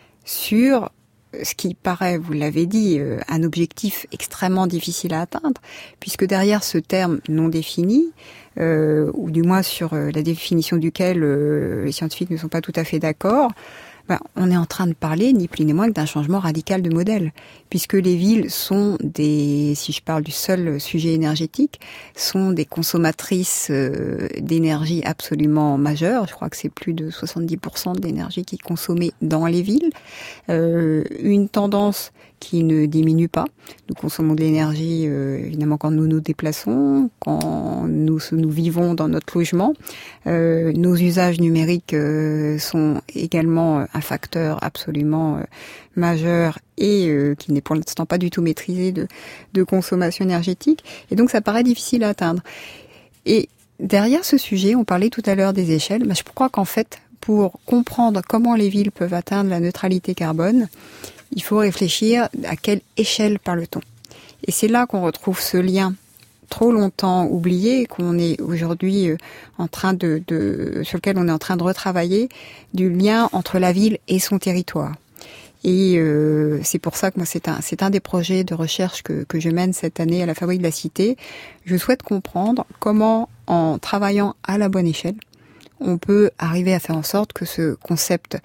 sur ce qui paraît, vous l'avez dit, euh, un objectif extrêmement difficile à atteindre, puisque derrière ce terme non défini, euh, ou du moins sur euh, la définition duquel euh, les scientifiques ne sont pas tout à fait d'accord, ben, on est en train de parler, ni plus ni moins que d'un changement radical de modèle, puisque les villes sont des, si je parle du seul sujet énergétique, sont des consommatrices euh, d'énergie absolument majeures. Je crois que c'est plus de soixante-dix pour cent de l'énergie qui est consommée dans les villes. Euh, une tendance qui ne diminue pas. Nous consommons de l'énergie, euh, évidemment, quand nous nous déplaçons, quand nous nous vivons dans notre logement. Euh, nos usages numériques euh, sont également un facteur absolument euh, majeur et euh, qui n'est pour l'instant pas du tout maîtrisé de, de consommation énergétique. Et donc, ça paraît difficile à atteindre. Et derrière ce sujet, on parlait tout à l'heure des échelles. Ben, je crois qu'en fait, pour comprendre comment les villes peuvent atteindre la neutralité carbone, il faut réfléchir à quelle échelle parle-t-on. Et c'est là qu'on retrouve ce lien trop longtemps oublié, qu'on est aujourd'hui en train de, de, sur lequel on est en train de retravailler, du lien entre la ville et son territoire. Et euh, c'est pour ça que moi c'est un, c'est un des projets de recherche que, que je mène cette année à la Fabrique de la Cité. Je souhaite comprendre comment, en travaillant à la bonne échelle, on peut arriver à faire en sorte que ce concept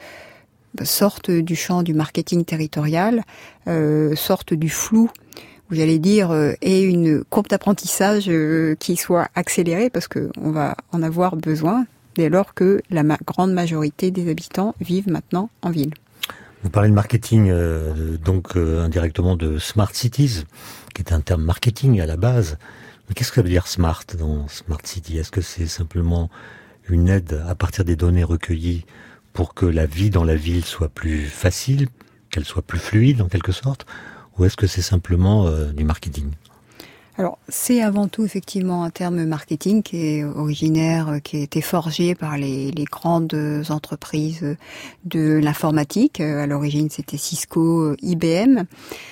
sorte du champ du marketing territorial, euh, sorte du flou, où j'allais dire, euh, et une courbe d'apprentissage euh, qui soit accélérée, parce que on va en avoir besoin dès lors que la ma- grande majorité des habitants vivent maintenant en ville. Vous parlez de marketing, euh, donc euh, indirectement de smart cities, qui est un terme marketing à la base. Mais qu'est-ce que ça veut dire smart dans smart city ? Est-ce que c'est simplement une aide à partir des données recueillies pour que la vie dans la ville soit plus facile, qu'elle soit plus fluide en quelque sorte, ou est-ce que c'est simplement euh, du marketing ? Alors, c'est avant tout effectivement un terme marketing qui est originaire, qui a été forgé par les, les grandes entreprises de l'informatique. À l'origine, c'était Cisco, I B M.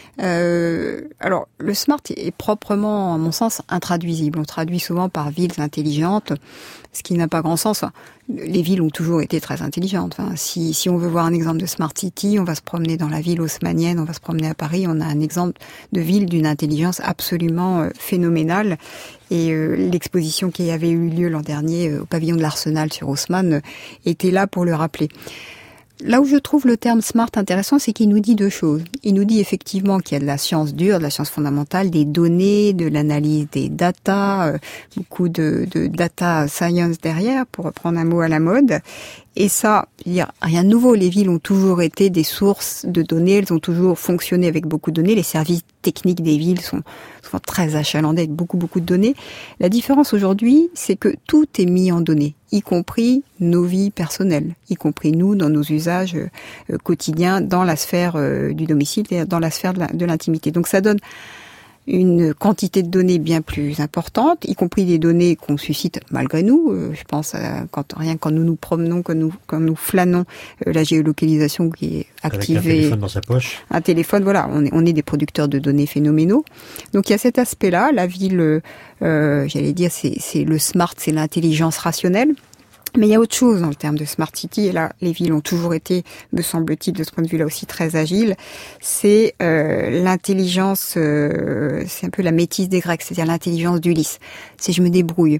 Euh, alors, le smart est proprement, à mon sens, intraduisible. On traduit souvent par villes intelligentes, ce qui n'a pas grand sens. Enfin, les villes ont toujours été très intelligentes. Enfin, si, si on veut voir un exemple de smart city, on va se promener dans la ville haussmannienne, on va se promener à Paris, on a un exemple de ville d'une intelligence absolument euh, phénoménale. Et euh, l'exposition qui avait eu lieu l'an dernier euh, au pavillon de l'Arsenal sur Haussmann euh, était là pour le rappeler. Là où je trouve le terme smart intéressant, c'est qu'il nous dit deux choses. Il nous dit effectivement qu'il y a de la science dure, de la science fondamentale, des données, de l'analyse des data, euh, beaucoup de, de data science derrière, pour reprendre un mot à la mode. Et ça, rien de nouveau. Les villes ont toujours été des sources de données. Elles ont toujours fonctionné avec beaucoup de données. Les services techniques des villes sont, sont très achalandés avec beaucoup, beaucoup de données. La différence aujourd'hui, c'est que tout est mis en données, y compris nos vies personnelles, y compris nous dans nos usages euh, quotidiens dans la sphère euh, du domicile, dans la sphère de, la, de l'intimité. Donc ça donne une quantité de données bien plus importante, y compris des données qu'on suscite malgré nous. Euh, je pense à quand rien quand nous nous promenons, quand nous quand nous flânons, euh, la géolocalisation qui est activée. Avec un téléphone dans sa poche. Un téléphone, voilà, on est on est des producteurs de données phénoménaux. Donc il y a cet aspect-là. La ville, euh, j'allais dire, c'est c'est le smart, c'est l'intelligence rationnelle. Mais il y a autre chose dans le terme de Smart City, et là, les villes ont toujours été, me semble-t-il, de ce point de vue-là aussi très agiles. C'est euh, l'intelligence, euh, c'est un peu la métisse des Grecs, c'est-à-dire l'intelligence d'Ulysse. C'est je me débrouille,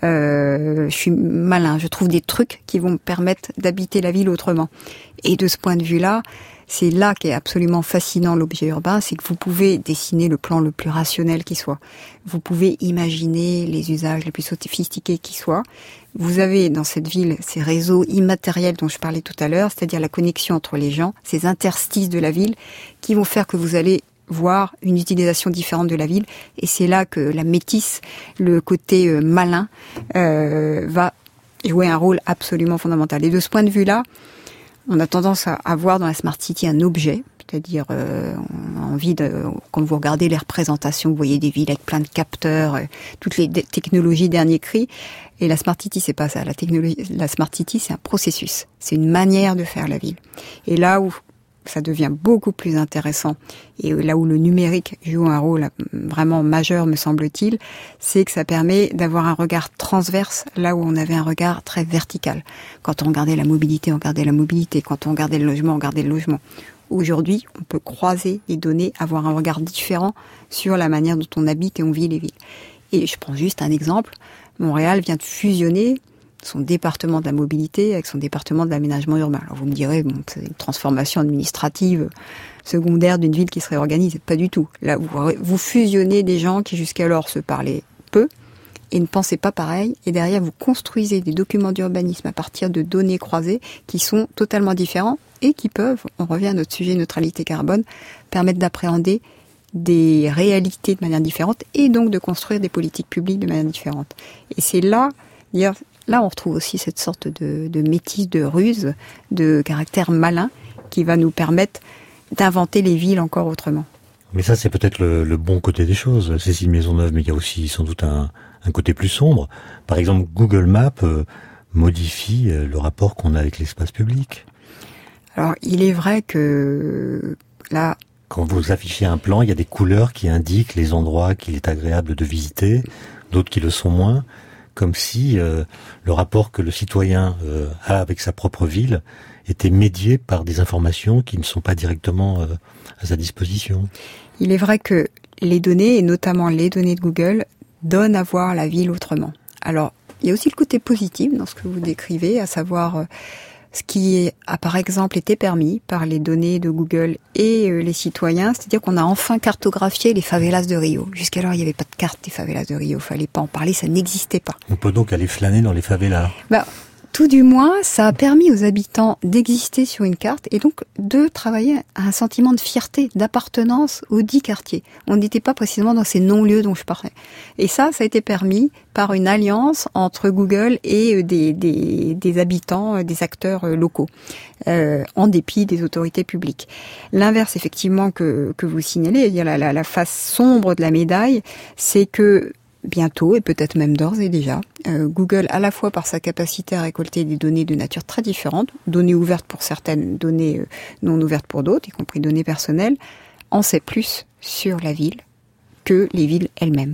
euh, je suis malin, je trouve des trucs qui vont me permettre d'habiter la ville autrement. Et de ce point de vue-là, c'est là qu'est absolument fascinant l'objet urbain, c'est que vous pouvez dessiner le plan le plus rationnel qui soit. Vous pouvez imaginer les usages les plus sophistiqués qui soient. Vous avez dans cette ville ces réseaux immatériels dont je parlais tout à l'heure, c'est-à-dire la connexion entre les gens, ces interstices de la ville qui vont faire que vous allez voir une utilisation différente de la ville. Et c'est là que la métisse, le côté euh, malin, euh, va jouer un rôle absolument fondamental. Et de ce point de vue-là, on a tendance à, à voir dans la Smart City un objet, c'est-à-dire euh, on a envie de, quand vous regardez les représentations, vous voyez des villes avec plein de capteurs, euh, toutes les d- technologies dernier cri. Et la Smart City, c'est pas ça. La technologie, la Smart City, c'est un processus, c'est une manière de faire la ville. Et là où ça devient beaucoup plus intéressant, et là où le numérique joue un rôle vraiment majeur, me semble-t-il, c'est que ça permet d'avoir un regard transverse, là où on avait un regard très vertical. Quand on regardait la mobilité, on regardait la mobilité. Quand on regardait le logement, on regardait le logement. Aujourd'hui, on peut croiser les données, avoir un regard différent sur la manière dont on habite et on vit les villes. Et je prends juste un exemple. Montréal vient de fusionner son département de la mobilité avec son département de l'aménagement urbain. Alors vous me direz, bon, c'est une transformation administrative secondaire d'une ville qui se réorganise. Pas du tout. Là, vous, vous fusionnez des gens qui jusqu'alors se parlaient peu et ne pensaient pas pareil. Et derrière, vous construisez des documents d'urbanisme à partir de données croisées qui sont totalement différents et qui peuvent, on revient à notre sujet neutralité carbone, permettre d'appréhender des réalités de manière différente et donc de construire des politiques publiques de manière différente. Et c'est là, dire, là on retrouve aussi cette sorte de, de métisse, de ruse, de caractère malin qui va nous permettre d'inventer les villes encore autrement. Mais ça, c'est peut-être le, le bon côté des choses, Cécile Maisonneuve, mais il y a aussi sans doute un, un côté plus sombre. Par exemple, Google Maps euh, modifie euh, le rapport qu'on a avec l'espace public. Alors, il est vrai que là... Quand vous affichez un plan, il y a des couleurs qui indiquent les endroits qu'il est agréable de visiter, d'autres qui le sont moins, comme si euh, le rapport que le citoyen euh, a avec sa propre ville était médié par des informations qui ne sont pas directement euh, à sa disposition. Il est vrai que les données, et notamment les données de Google, donnent à voir la ville autrement. Alors, il y a aussi le côté positif dans ce que vous décrivez, à savoir... Euh, ce qui a par exemple été permis par les données de Google et euh, les citoyens, c'est-à-dire qu'on a enfin cartographié les favelas de Rio. Jusqu'alors, il n'y avait pas de carte des favelas de Rio, il fallait pas en parler, ça n'existait pas. On peut donc aller flâner dans les favelas. Bah, tout du moins, ça a permis aux habitants d'exister sur une carte et donc de travailler à un sentiment de fierté, d'appartenance aux dix quartiers. On n'était pas précisément dans ces non-lieux dont je parlais. Et ça, ça a été permis par une alliance entre Google et des, des, des habitants, des acteurs locaux, euh, en dépit des autorités publiques. L'inverse, effectivement, que, que vous signalez, c'est-à-dire la, la, la face sombre de la médaille, c'est que bientôt, et peut-être même d'ores et déjà, euh, Google, à la fois par sa capacité à récolter des données de nature très différente, données ouvertes pour certaines, données euh, non ouvertes pour d'autres, y compris données personnelles, en sait plus sur la ville que les villes elles-mêmes.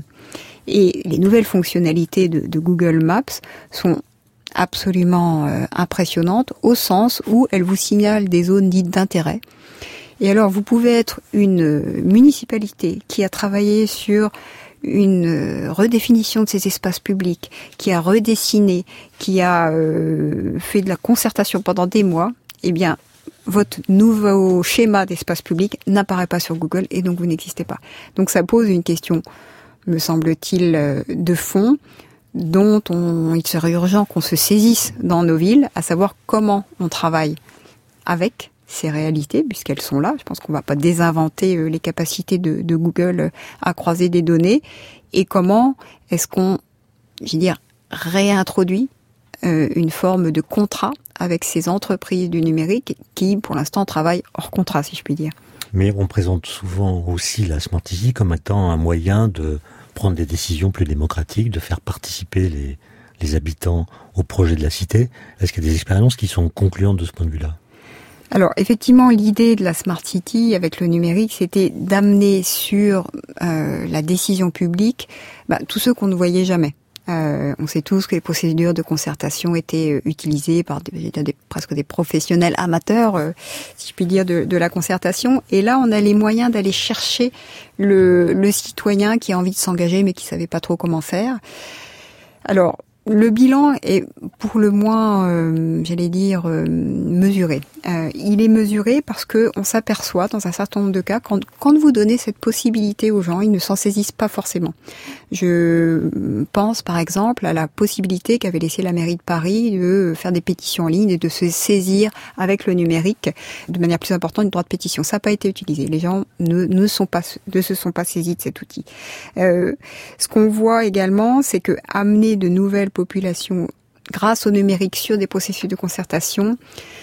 Et les nouvelles fonctionnalités de, de Google Maps sont absolument euh, impressionnantes au sens où elles vous signalent des zones dites d'intérêt. Et alors, vous pouvez être une municipalité qui a travaillé sur une redéfinition de ces espaces publics, qui a redessiné, qui a euh, fait de la concertation pendant des mois, eh bien, votre nouveau schéma d'espace public n'apparaît pas sur Google et donc vous n'existez pas. Donc ça pose une question, me semble-t-il, de fond, dont on, il serait urgent qu'on se saisisse dans nos villes, à savoir comment on travaille avec ces réalités, puisqu'elles sont là. Je pense qu'on ne va pas désinventer les capacités de, de Google à croiser des données, et comment est-ce qu'on, je veux dire, réintroduit euh, une forme de contrat avec ces entreprises du numérique qui, pour l'instant, travaillent hors contrat, si je puis dire. Mais on présente souvent aussi la Smart City comme étant un moyen de prendre des décisions plus démocratiques, de faire participer les, les habitants au projet de la cité. Est-ce qu'il y a des expériences qui sont concluantes de ce point de vue-là ? Alors effectivement, l'idée de la Smart City avec le numérique, c'était d'amener sur euh, la décision publique bah, tous ceux qu'on ne voyait jamais. Euh, on sait tous que les procédures de concertation étaient euh, utilisées par des, des, presque des professionnels amateurs, euh, si je puis dire, de, de la concertation. Et là, on a les moyens d'aller chercher le, le citoyen qui a envie de s'engager mais qui savait pas trop comment faire. Alors, le bilan est pour le moins, euh, j'allais dire, euh, mesuré. Euh, il est mesuré parce que on s'aperçoit dans un certain nombre de cas, quand, quand vous donnez cette possibilité aux gens, ils ne s'en saisissent pas forcément. Je pense par exemple à la possibilité qu'avait laissée la mairie de Paris de faire des pétitions en ligne et de se saisir avec le numérique de manière plus importante du droit de pétition. Ça n'a pas été utilisé. Les gens ne, ne, sont pas, ne se sont pas saisis de cet outil. Euh, ce qu'on voit également, c'est que amener de nouvelles populations grâce au numérique sur des processus de concertation,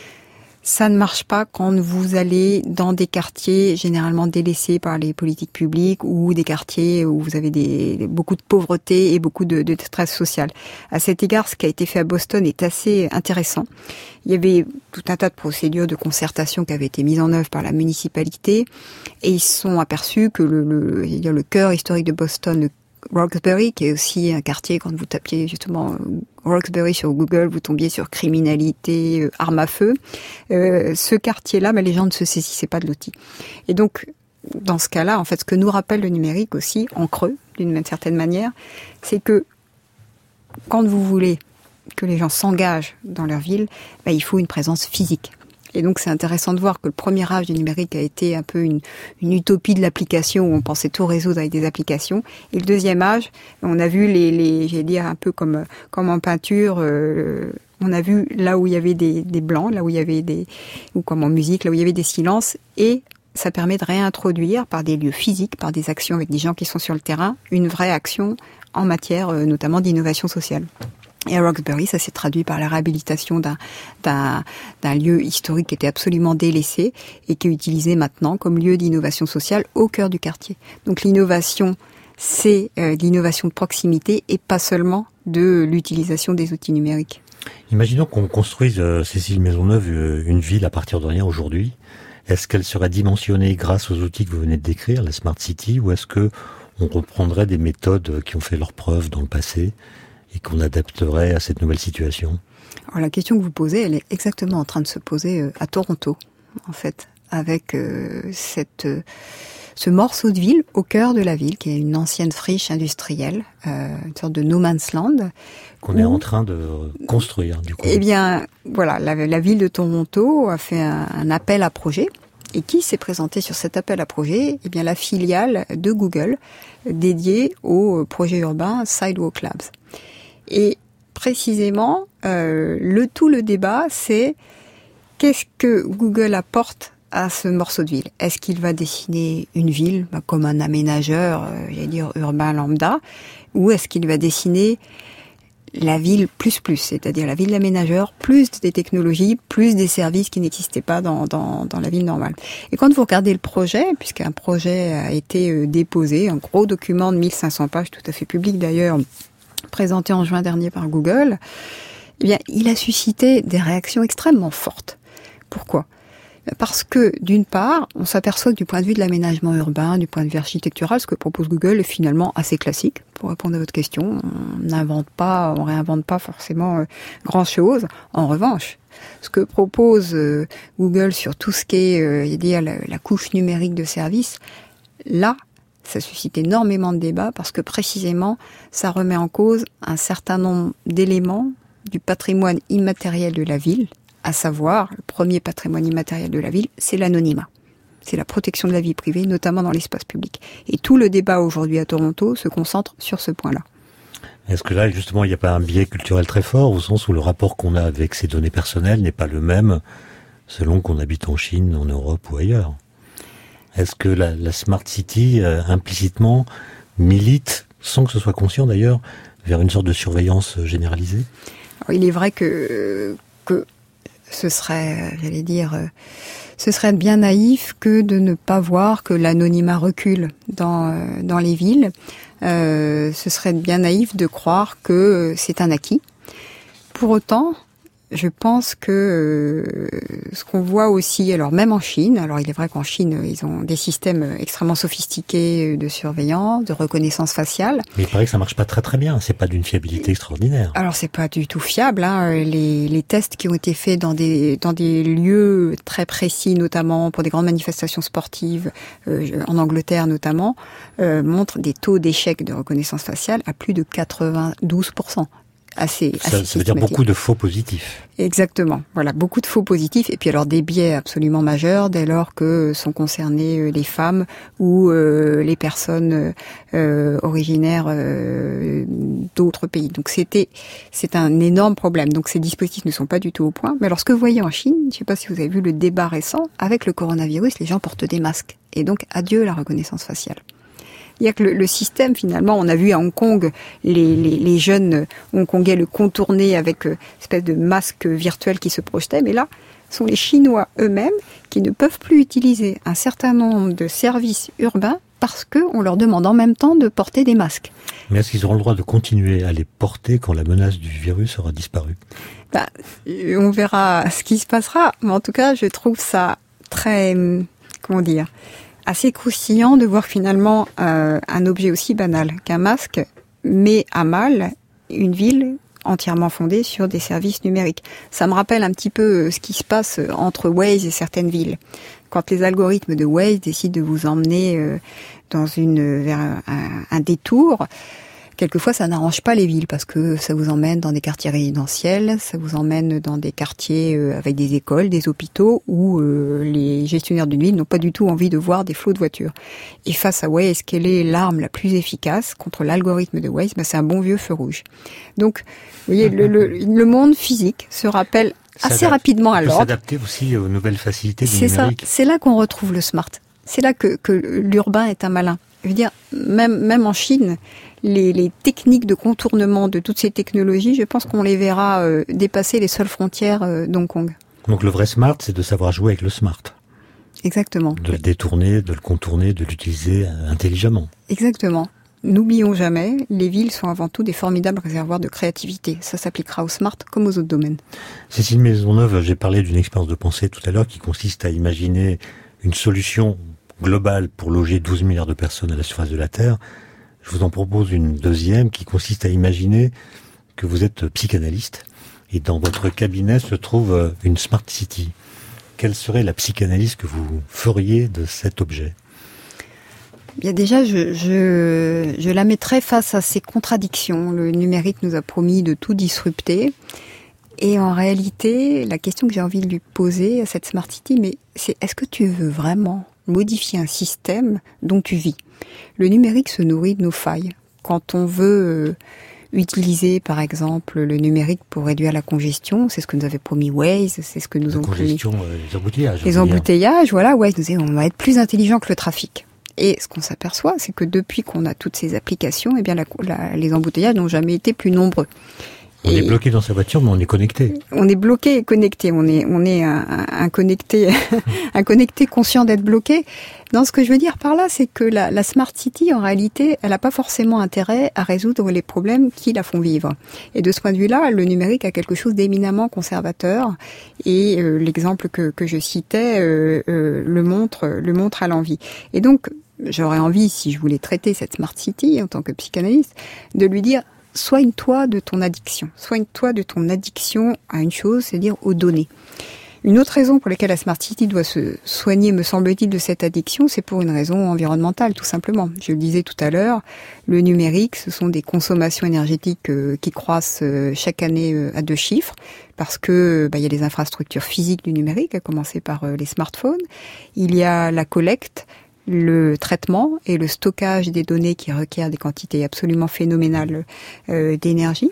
ça ne marche pas quand vous allez dans des quartiers généralement délaissés par les politiques publiques ou des quartiers où vous avez des, beaucoup de pauvreté et beaucoup de, de stress social. À cet égard, ce qui a été fait à Boston est assez intéressant. Il y avait tout un tas de procédures de concertation qui avaient été mises en œuvre par la municipalité et ils se sont aperçus que le, le, je veux dire, le cœur historique de Boston, le Roxbury, qui est aussi un quartier, quand vous tapiez justement Roxbury sur Google, vous tombiez sur criminalité, euh, armes à feu. Euh, ce quartier-là, bah, les gens ne se saisissaient pas de l'outil. Et donc, dans ce cas-là, en fait, ce que nous rappelle le numérique aussi, en creux, d'une certaine manière, c'est que quand vous voulez que les gens s'engagent dans leur ville, bah, il faut une présence physique. Et donc, c'est intéressant de voir que le premier âge du numérique a été un peu une, une utopie de l'application où on pensait tout résoudre avec des applications. Et le deuxième âge, on a vu les, les j'allais dire un peu comme, comme en peinture, euh, on a vu là où il y avait des, des blancs, là où il y avait des, ou comme en musique, là où il y avait des silences. Et ça permet de réintroduire par des lieux physiques, par des actions avec des gens qui sont sur le terrain, une vraie action en matière euh, notamment d'innovation sociale. Et à Roxbury, ça s'est traduit par la réhabilitation d'un, d'un, d'un lieu historique qui était absolument délaissé et qui est utilisé maintenant comme lieu d'innovation sociale au cœur du quartier. Donc l'innovation, c'est euh, l'innovation de proximité et pas seulement de l'utilisation des outils numériques. Imaginons qu'on construise, euh, Cécile Maisonneuve, euh, une ville à partir de rien aujourd'hui. Est-ce qu'elle serait dimensionnée grâce aux outils que vous venez de décrire, la Smart City, ou est-ce que on reprendrait des méthodes qui ont fait leurs preuves dans le passé et qu'on adapterait à cette nouvelle situation? Alors la question que vous posez, elle est exactement en train de se poser à Toronto, en fait, avec euh, cette, euh, ce morceau de ville au cœur de la ville, qui est une ancienne friche industrielle, euh, une sorte de no man's land. Qu'on où, est en train de construire, du coup. Eh bien, voilà, la, la ville de Toronto a fait un, un appel à projet. Et qui s'est présenté sur cet appel à projet? Eh bien, la filiale de Google dédiée au projet urbain Sidewalk Labs. Et précisément, euh, le tout le débat, c'est qu'est-ce que Google apporte à ce morceau de ville? Est-ce qu'il va dessiner une ville bah, comme un aménageur, euh, j'allais dire urbain lambda, ou est-ce qu'il va dessiner la ville plus plus, c'est-à-dire la ville d'aménageur, plus des technologies, plus des services qui n'existaient pas dans, dans, dans la ville normale. Et quand vous regardez le projet, puisqu'un projet a été déposé, un gros document de mille cinq cents pages, tout à fait public d'ailleurs, présenté en juin dernier par Google, eh bien, il a suscité des réactions extrêmement fortes. Pourquoi ? Parce que, d'une part, on s'aperçoit que du point de vue de l'aménagement urbain, du point de vue architectural, ce que propose Google est finalement assez classique. Pour répondre à votre question, on n'invente pas, on réinvente pas forcément euh, grand-chose. En revanche, ce que propose euh, Google sur tout ce qui est, euh, dire, la, la couche numérique de services, là, ça suscite énormément de débats parce que précisément, ça remet en cause un certain nombre d'éléments du patrimoine immatériel de la ville, à savoir, le premier patrimoine immatériel de la ville, c'est l'anonymat. C'est la protection de la vie privée, notamment dans l'espace public. Et tout le débat aujourd'hui à Toronto se concentre sur ce point-là. Est-ce que là, justement, il n'y a pas un biais culturel très fort, au sens où le rapport qu'on a avec ces données personnelles n'est pas le même selon qu'on habite en Chine, en Europe ou ailleurs? Est-ce que la, la Smart City, euh, implicitement, milite, sans que ce soit conscient d'ailleurs, vers une sorte de surveillance généralisée? Alors, il est vrai que, que ce serait, j'allais dire, euh, ce serait bien naïf que de ne pas voir que l'anonymat recule dans, euh, dans les villes. Euh, ce serait bien naïf de croire que c'est un acquis. Pour autant, je pense que euh, ce qu'on voit aussi, alors même en Chine, alors il est vrai qu'en Chine, ils ont des systèmes extrêmement sophistiqués de surveillance, de reconnaissance faciale. Mais il paraît que ça marche pas très très bien, c'est pas d'une fiabilité extraordinaire. Alors c'est pas du tout fiable, hein. Les, les tests qui ont été faits dans des, dans des lieux très précis, notamment pour des grandes manifestations sportives, euh, en Angleterre notamment, euh, montrent des taux d'échec de reconnaissance faciale à plus de quatre-vingt-douze pour cent. Assez, ça, assez ça veut dire beaucoup de faux positifs. Exactement. Voilà, beaucoup de faux positifs et puis alors des biais absolument majeurs dès lors que sont concernées les femmes ou euh, les personnes euh, originaires euh, d'autres pays. Donc c'était c'est un énorme problème. Donc ces dispositifs ne sont pas du tout au point. Mais alors ce que vous voyez en Chine, je ne sais pas si vous avez vu le débat récent, avec le coronavirus, les gens portent des masques et donc adieu la reconnaissance faciale. Il y a que le, le système, finalement, on a vu à Hong Kong, les, les, les jeunes hongkongais le contourner avec une espèce de masque virtuel qui se projetait, mais là, ce sont les Chinois eux-mêmes qui ne peuvent plus utiliser un certain nombre de services urbains parce qu'on leur demande en même temps de porter des masques. Mais est-ce qu'ils auront le droit de continuer à les porter quand la menace du virus aura disparu? Ben, on verra ce qui se passera, mais en tout cas, je trouve ça très, comment dire, assez croustillant de voir finalement euh, un objet aussi banal qu'un masque met à mal une ville entièrement fondée sur des services numériques. Ça me rappelle un petit peu ce qui se passe entre Waze et certaines villes. Quand les algorithmes de Waze décident de vous emmener euh, dans une vers un, un détour, quelquefois, ça n'arrange pas les villes parce que ça vous emmène dans des quartiers résidentiels, ça vous emmène dans des quartiers avec des écoles, des hôpitaux où euh, les gestionnaires d'une ville n'ont pas du tout envie de voir des flots de voitures. Et face à Waze, quelle est l'arme la plus efficace contre l'algorithme de Waze? Ben, c'est un bon vieux feu rouge. Donc, vous voyez, le, le, le monde physique se rappelle assez S'adapte, rapidement à l'ordre. S'adapter aussi aux nouvelles facilités du c'est numérique. Ça, c'est là qu'on retrouve le smart. C'est là que, que l'urbain est un malin. Je veux dire, même, même en Chine, les, les techniques de contournement de toutes ces technologies, je pense qu'on les verra euh, dépasser les seules frontières euh, d'Hong Kong. Donc le vrai smart, c'est de savoir jouer avec le smart. Exactement. De le détourner, de le contourner, de l'utiliser intelligemment. Exactement. N'oublions jamais, les villes sont avant tout des formidables réservoirs de créativité. Ça s'appliquera au smart comme aux autres domaines. Cécile Maisonneuve, j'ai parlé d'une expérience de pensée tout à l'heure qui consiste à imaginer une solution globale pour loger douze milliards de personnes à la surface de la Terre. Je vous en propose une deuxième qui consiste à imaginer que vous êtes psychanalyste et dans votre cabinet se trouve une Smart City. Quelle serait la psychanalyse que vous feriez de cet objet ? Bien déjà, je, je, je la mettrais face à ces contradictions. Le numérique nous a promis de tout disrupter. Et en réalité, la question que j'ai envie de lui poser à cette Smart City, mais c'est est-ce que tu veux vraiment modifier un système dont tu vis? Le numérique se nourrit de nos failles. Quand on veut euh, utiliser, par exemple, le numérique pour réduire la congestion, c'est ce que nous avait promis Waze, c'est ce que nous la ont promis... congestion, euh, les embouteillages. Les embouteillages, voilà, Waze nous dit on va être plus intelligent que le trafic. Et ce qu'on s'aperçoit, c'est que depuis qu'on a toutes ces applications, eh bien la, la, les embouteillages n'ont jamais été plus nombreux. On et est bloqué dans sa voiture, mais on est connecté. On est bloqué et connecté. On est, on est un, un, un connecté, un connecté conscient d'être bloqué. Dans ce que je veux dire par là, c'est que la, la Smart City, en réalité, elle n'a pas forcément intérêt à résoudre les problèmes qui la font vivre. Et de ce point de vue-là, le numérique a quelque chose d'éminemment conservateur. Et euh, l'exemple que, que je citais euh, euh, le montre, le montre à l'envi. Et donc, j'aurais envie, si je voulais traiter cette Smart City en tant que psychanalyste, de lui dire soigne-toi de ton addiction. Soigne-toi de ton addiction à une chose, c'est-à-dire aux données. Une autre raison pour laquelle la Smart City doit se soigner, me semble-t-il, de cette addiction, c'est pour une raison environnementale, tout simplement. Je le disais tout à l'heure, le numérique, ce sont des consommations énergétiques euh, qui croissent euh, chaque année euh, à deux chiffres, parce que bah, il y a les infrastructures physiques du numérique, à commencer par euh, les smartphones. Il y a la collecte, le traitement et le stockage des données qui requièrent des quantités absolument phénoménales euh, d'énergie.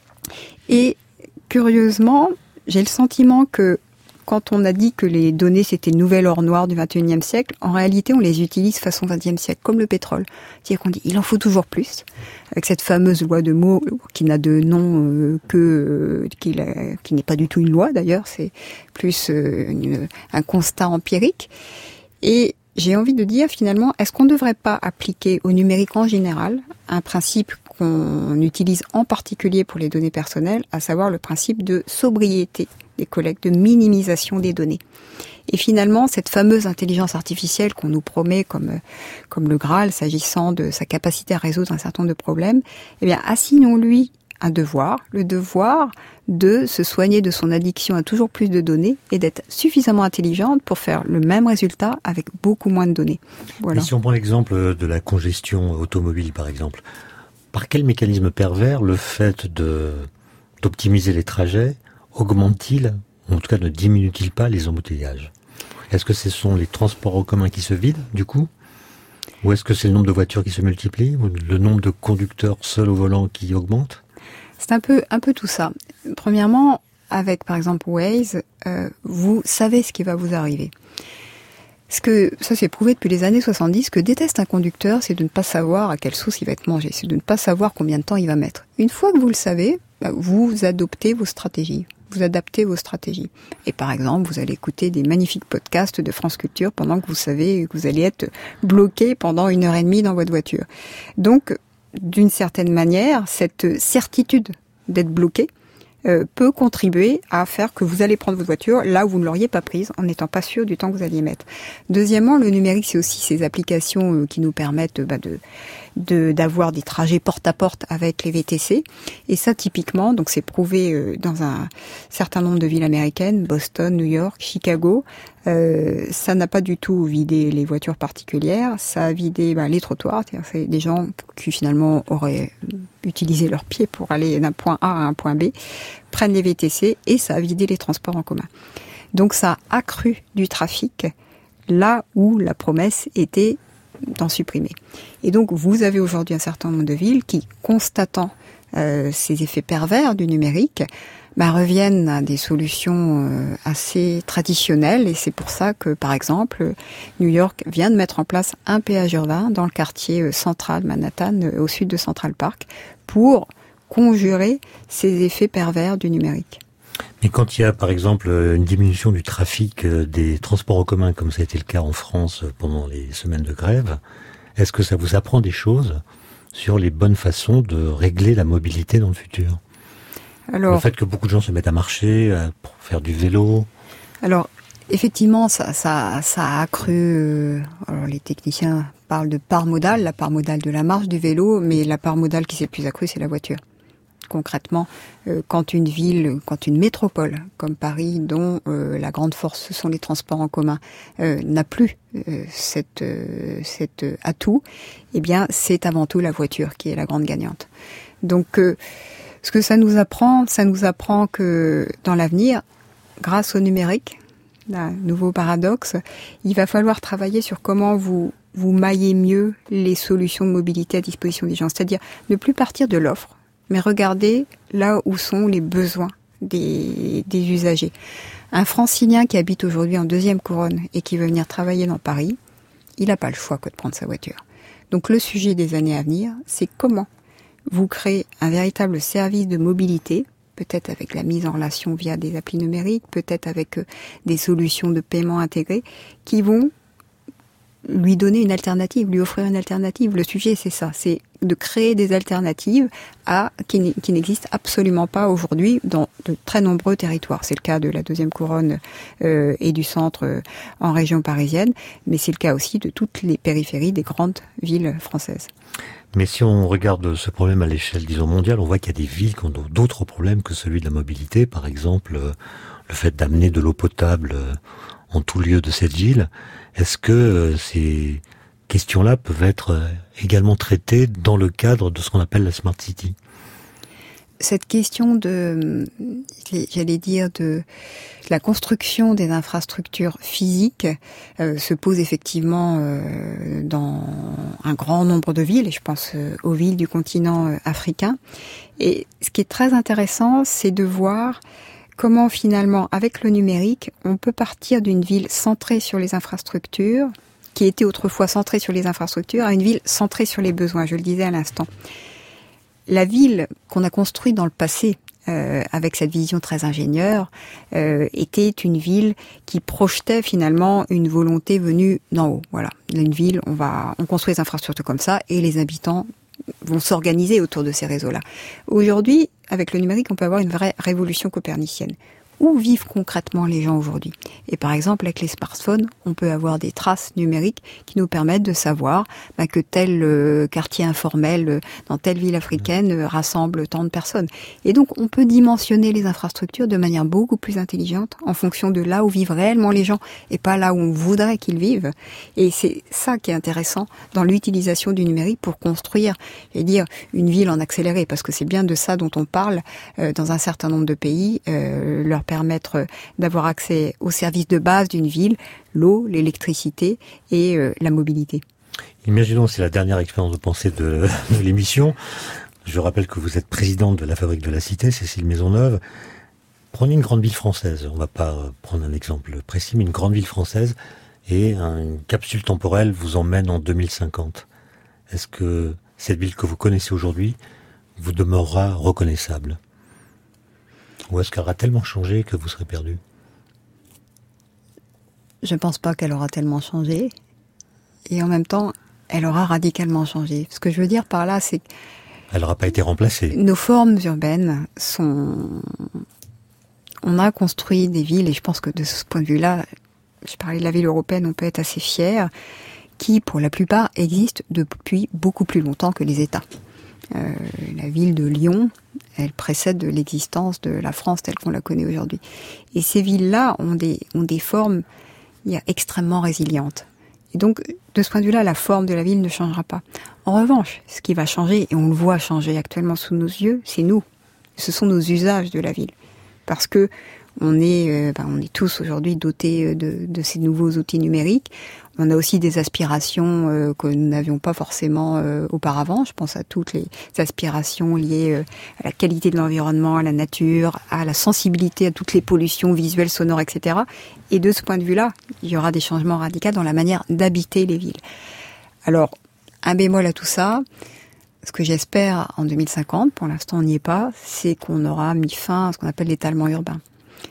Et curieusement, j'ai le sentiment que quand on a dit que les données c'était le nouvel or noir du vingt et unième siècle, en réalité on les utilise façon vingtième siècle, comme le pétrole. C'est-à-dire qu'on dit il en faut toujours plus, avec cette fameuse loi de Moore qui n'a de nom euh, que euh, qui, qui n'est pas du tout une loi d'ailleurs, c'est plus euh, une, un constat empirique. Et j'ai envie de dire finalement, est-ce qu'on ne devrait pas appliquer au numérique en général un principe qu'on utilise en particulier pour les données personnelles, à savoir le principe de sobriété des collectes, de minimisation des données. Et finalement, cette fameuse intelligence artificielle qu'on nous promet comme comme le Graal, s'agissant de sa capacité à résoudre un certain nombre de problèmes, eh bien, assignons-lui un devoir, le devoir de se soigner de son addiction à toujours plus de données et d'être suffisamment intelligente pour faire le même résultat avec beaucoup moins de données. Voilà. Et si on prend l'exemple de la congestion automobile, par exemple, par quel mécanisme pervers le fait de d'optimiser les trajets augmente-t-il, ou en tout cas ne diminue-t-il pas les embouteillages? Est-ce que ce sont les transports en commun qui se vident, du coup? Ou est-ce que c'est le nombre de voitures qui se multiplie? Ou le nombre de conducteurs seuls au volant qui augmente? C'est un peu, un peu tout ça. Premièrement, avec par exemple Waze, euh, vous savez ce qui va vous arriver. Ce que, ça c'est prouvé depuis les années soixante-dix, ce que déteste un conducteur, c'est de ne pas savoir à quelle sauce il va être mangé, c'est de ne pas savoir combien de temps il va mettre. Une fois que vous le savez, bah, vous adoptez vos stratégies. Vous adaptez vos stratégies. Et par exemple, vous allez écouter des magnifiques podcasts de France Culture pendant que vous savez que vous allez être bloqué pendant une heure et demie dans votre voiture. Donc, d'une certaine manière, cette certitude d'être bloqué euh, peut contribuer à faire que vous allez prendre votre voiture là où vous ne l'auriez pas prise en n'étant pas sûr du temps que vous alliez mettre. Deuxièmement, le numérique, c'est aussi ces applications euh, qui nous permettent bah, de de d'avoir des trajets porte à porte avec les V T C. Et ça, typiquement, donc c'est prouvé euh, dans un certain nombre de villes américaines, Boston, New York, Chicago. Euh, ça n'a pas du tout vidé les voitures particulières, ça a vidé bah, les trottoirs. C'est des gens qui finalement auraient utilisé leurs pieds pour aller d'un point A à un point B, prennent les V T C et ça a vidé les transports en commun. Donc ça a accru du trafic là où la promesse était d'en supprimer. Et donc, vous avez aujourd'hui un certain nombre de villes qui, constatant euh, ces effets pervers du numérique, bah, reviennent à des solutions euh, assez traditionnelles. Et c'est pour ça que, par exemple, New York vient de mettre en place un péage urbain dans le quartier central Manhattan, euh, au sud de Central Park, pour conjurer ces effets pervers du numérique. Mais quand il y a, par exemple, une diminution du trafic des transports en commun, comme ça a été le cas en France pendant les semaines de grève, est-ce que ça vous apprend des choses sur les bonnes façons de régler la mobilité dans le futur? Alors, le fait que beaucoup de gens se mettent à marcher, à pour faire du vélo. Alors, effectivement, ça, ça, ça a accru. Euh, alors, les techniciens parlent de part modale, la part modale de la marche, du vélo, mais la part modale qui s'est le plus accrue, c'est la voiture. Concrètement, euh, quand une ville, quand une métropole comme Paris, dont euh, la grande force ce sont les transports en commun, euh, n'a plus euh, cette, euh, cet atout, eh bien, c'est avant tout la voiture qui est la grande gagnante. Donc, euh, ce que ça nous apprend, ça nous apprend que dans l'avenir, grâce au numérique, un nouveau paradoxe, il va falloir travailler sur comment vous vous maillez mieux les solutions de mobilité à disposition des gens, c'est-à-dire ne plus partir de l'offre, mais regardez là où sont les besoins des, des usagers. Un Francilien qui habite aujourd'hui en deuxième couronne et qui veut venir travailler dans Paris, il n'a pas le choix que de prendre sa voiture. Donc le sujet des années à venir, c'est comment vous créez un véritable service de mobilité, peut-être avec la mise en relation via des applis numériques, peut-être avec des solutions de paiement intégrées, qui vont lui donner une alternative, lui offrir une alternative. Le sujet, c'est ça, c'est de créer des alternatives à qui, qui n'existent absolument pas aujourd'hui dans de très nombreux territoires. C'est le cas de la deuxième couronne euh, et du centre euh, en région parisienne, mais c'est le cas aussi de toutes les périphéries des grandes villes françaises. Mais si on regarde ce problème à l'échelle, disons, mondiale, on voit qu'il y a des villes qui ont d'autres problèmes que celui de la mobilité. Par exemple, euh, le fait d'amener de l'eau potable euh, en tout lieu de cette ville. Est-ce que euh, ces questions-là peuvent être euh, également traitées dans le cadre de ce qu'on appelle la Smart City ? cette question de, j'allais dire, de la construction des infrastructures physiques euh, se pose effectivement euh, dans un grand nombre de villes, et je pense euh, aux villes du continent euh, africain. Et ce qui est très intéressant, c'est de voir comment finalement, avec le numérique, on peut partir d'une ville centrée sur les infrastructures, qui était autrefois centrée sur les infrastructures, à une ville centrée sur les besoins, je le disais à l'instant. La ville qu'on a construite dans le passé, euh, avec cette vision très ingénieure, euh, était une ville qui projetait finalement une volonté venue d'en haut. Voilà, une ville, on va, on construit les infrastructures comme ça, et les habitants vont s'organiser autour de ces réseaux-là. Aujourd'hui, avec le numérique, on peut avoir une vraie révolution copernicienne. Où vivent concrètement les gens aujourd'hui? Et par exemple, avec les smartphones, on peut avoir des traces numériques qui nous permettent de savoir bah, que tel euh, quartier informel euh, dans telle ville africaine euh, rassemble tant de personnes. Et donc, on peut dimensionner les infrastructures de manière beaucoup plus intelligente en fonction de là où vivent réellement les gens et pas là où on voudrait qu'ils vivent. Et c'est ça qui est intéressant dans l'utilisation du numérique pour construire, et dire, une ville en accéléré, parce que c'est bien de ça dont on parle euh, dans un certain nombre de pays, euh, leur permettre d'avoir accès aux services de base d'une ville, l'eau, l'électricité et euh, la mobilité. Imaginons, c'est la dernière expérience de pensée de, de l'émission. Je rappelle que vous êtes présidente de la Fabrique de la Cité, Cécile Maisonneuve. Prenez une grande ville française, on ne va pas prendre un exemple précis, mais une grande ville française, et une capsule temporelle vous emmène en deux mille cinquante. Est-ce que cette ville que vous connaissez aujourd'hui vous demeurera reconnaissable ? Ou est-ce qu'elle aura tellement changé que vous serez perdu? Je ne pense pas qu'elle aura tellement changé. Et en même temps, elle aura radicalement changé. Ce que je veux dire par là, c'est que... Elle n'aura pas été remplacée. Nos formes urbaines sont... On a construit des villes, et je pense que de ce point de vue-là, je parlais de la ville européenne, on peut être assez fier, qui, pour la plupart, existent depuis beaucoup plus longtemps que les États. Euh, la ville de Lyon, elle précède de l'existence de la France telle qu'on la connaît aujourd'hui. Et ces villes-là ont des, ont des formes extrêmement résilientes. Et donc, de ce point de vue-là, la forme de la ville ne changera pas. En revanche, ce qui va changer, et on le voit changer actuellement sous nos yeux, c'est nous. Ce sont nos usages de la ville. Parce que on est, euh, ben, on est tous aujourd'hui dotés de, de ces nouveaux outils numériques. On a aussi des aspirations euh, que nous n'avions pas forcément euh, auparavant. Je pense à toutes les aspirations liées euh, à la qualité de l'environnement, à la nature, à la sensibilité à toutes les pollutions visuelles, sonores, et cetera. Et de ce point de vue-là, il y aura des changements radicaux dans la manière d'habiter les villes. Alors, un bémol à tout ça, ce que j'espère en deux mille cinquante, pour l'instant on n'y est pas, c'est qu'on aura mis fin à ce qu'on appelle l'étalement urbain.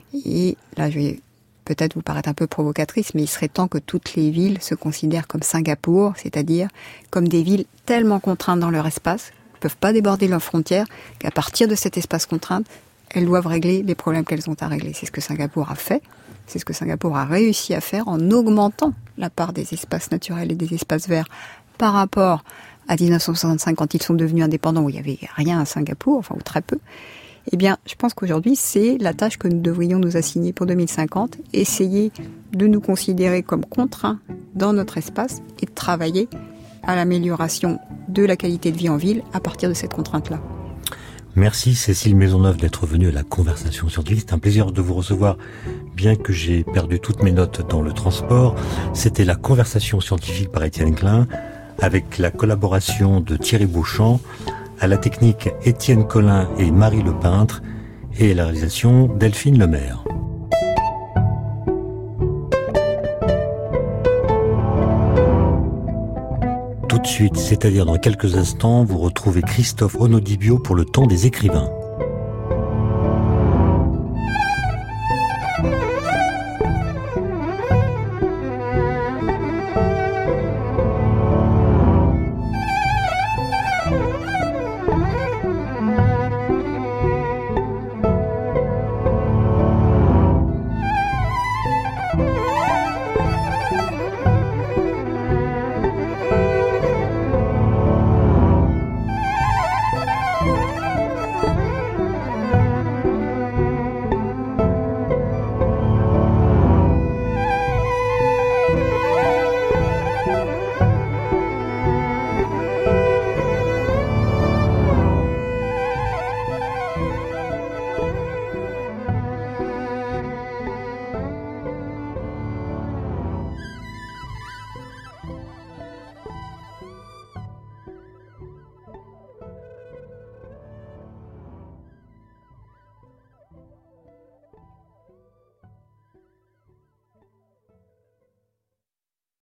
Et là, je vais peut-être vous paraître un peu provocatrice, mais il serait temps que toutes les villes se considèrent comme Singapour, c'est-à-dire comme des villes tellement contraintes dans leur espace, ne peuvent pas déborder leurs frontières, qu'à partir de cet espace contraint, elles doivent régler les problèmes qu'elles ont à régler. C'est ce que Singapour a fait, c'est ce que Singapour a réussi à faire en augmentant la part des espaces naturels et des espaces verts par rapport à dix-neuf cent soixante-cinq, quand ils sont devenus indépendants, où il n'y avait rien à Singapour, enfin, ou très peu. Eh bien, je pense qu'aujourd'hui, c'est la tâche que nous devrions nous assigner pour deux mille cinquante, essayer de nous considérer comme contraints dans notre espace et de travailler à l'amélioration de la qualité de vie en ville à partir de cette contrainte-là. Merci Cécile Maisonneuve d'être venue à la Conversation Scientifique. C'est un plaisir de vous recevoir, bien que j'ai perdu toutes mes notes dans le transport. C'était la Conversation Scientifique par Étienne Klein, avec la collaboration de Thierry Beauchamp, à la technique Étienne Collin et Marie Lepeintre, et à la réalisation Delphine Lemaire. Tout de suite, c'est-à-dire dans quelques instants, vous retrouvez Christophe Onodibio pour le temps des écrivains.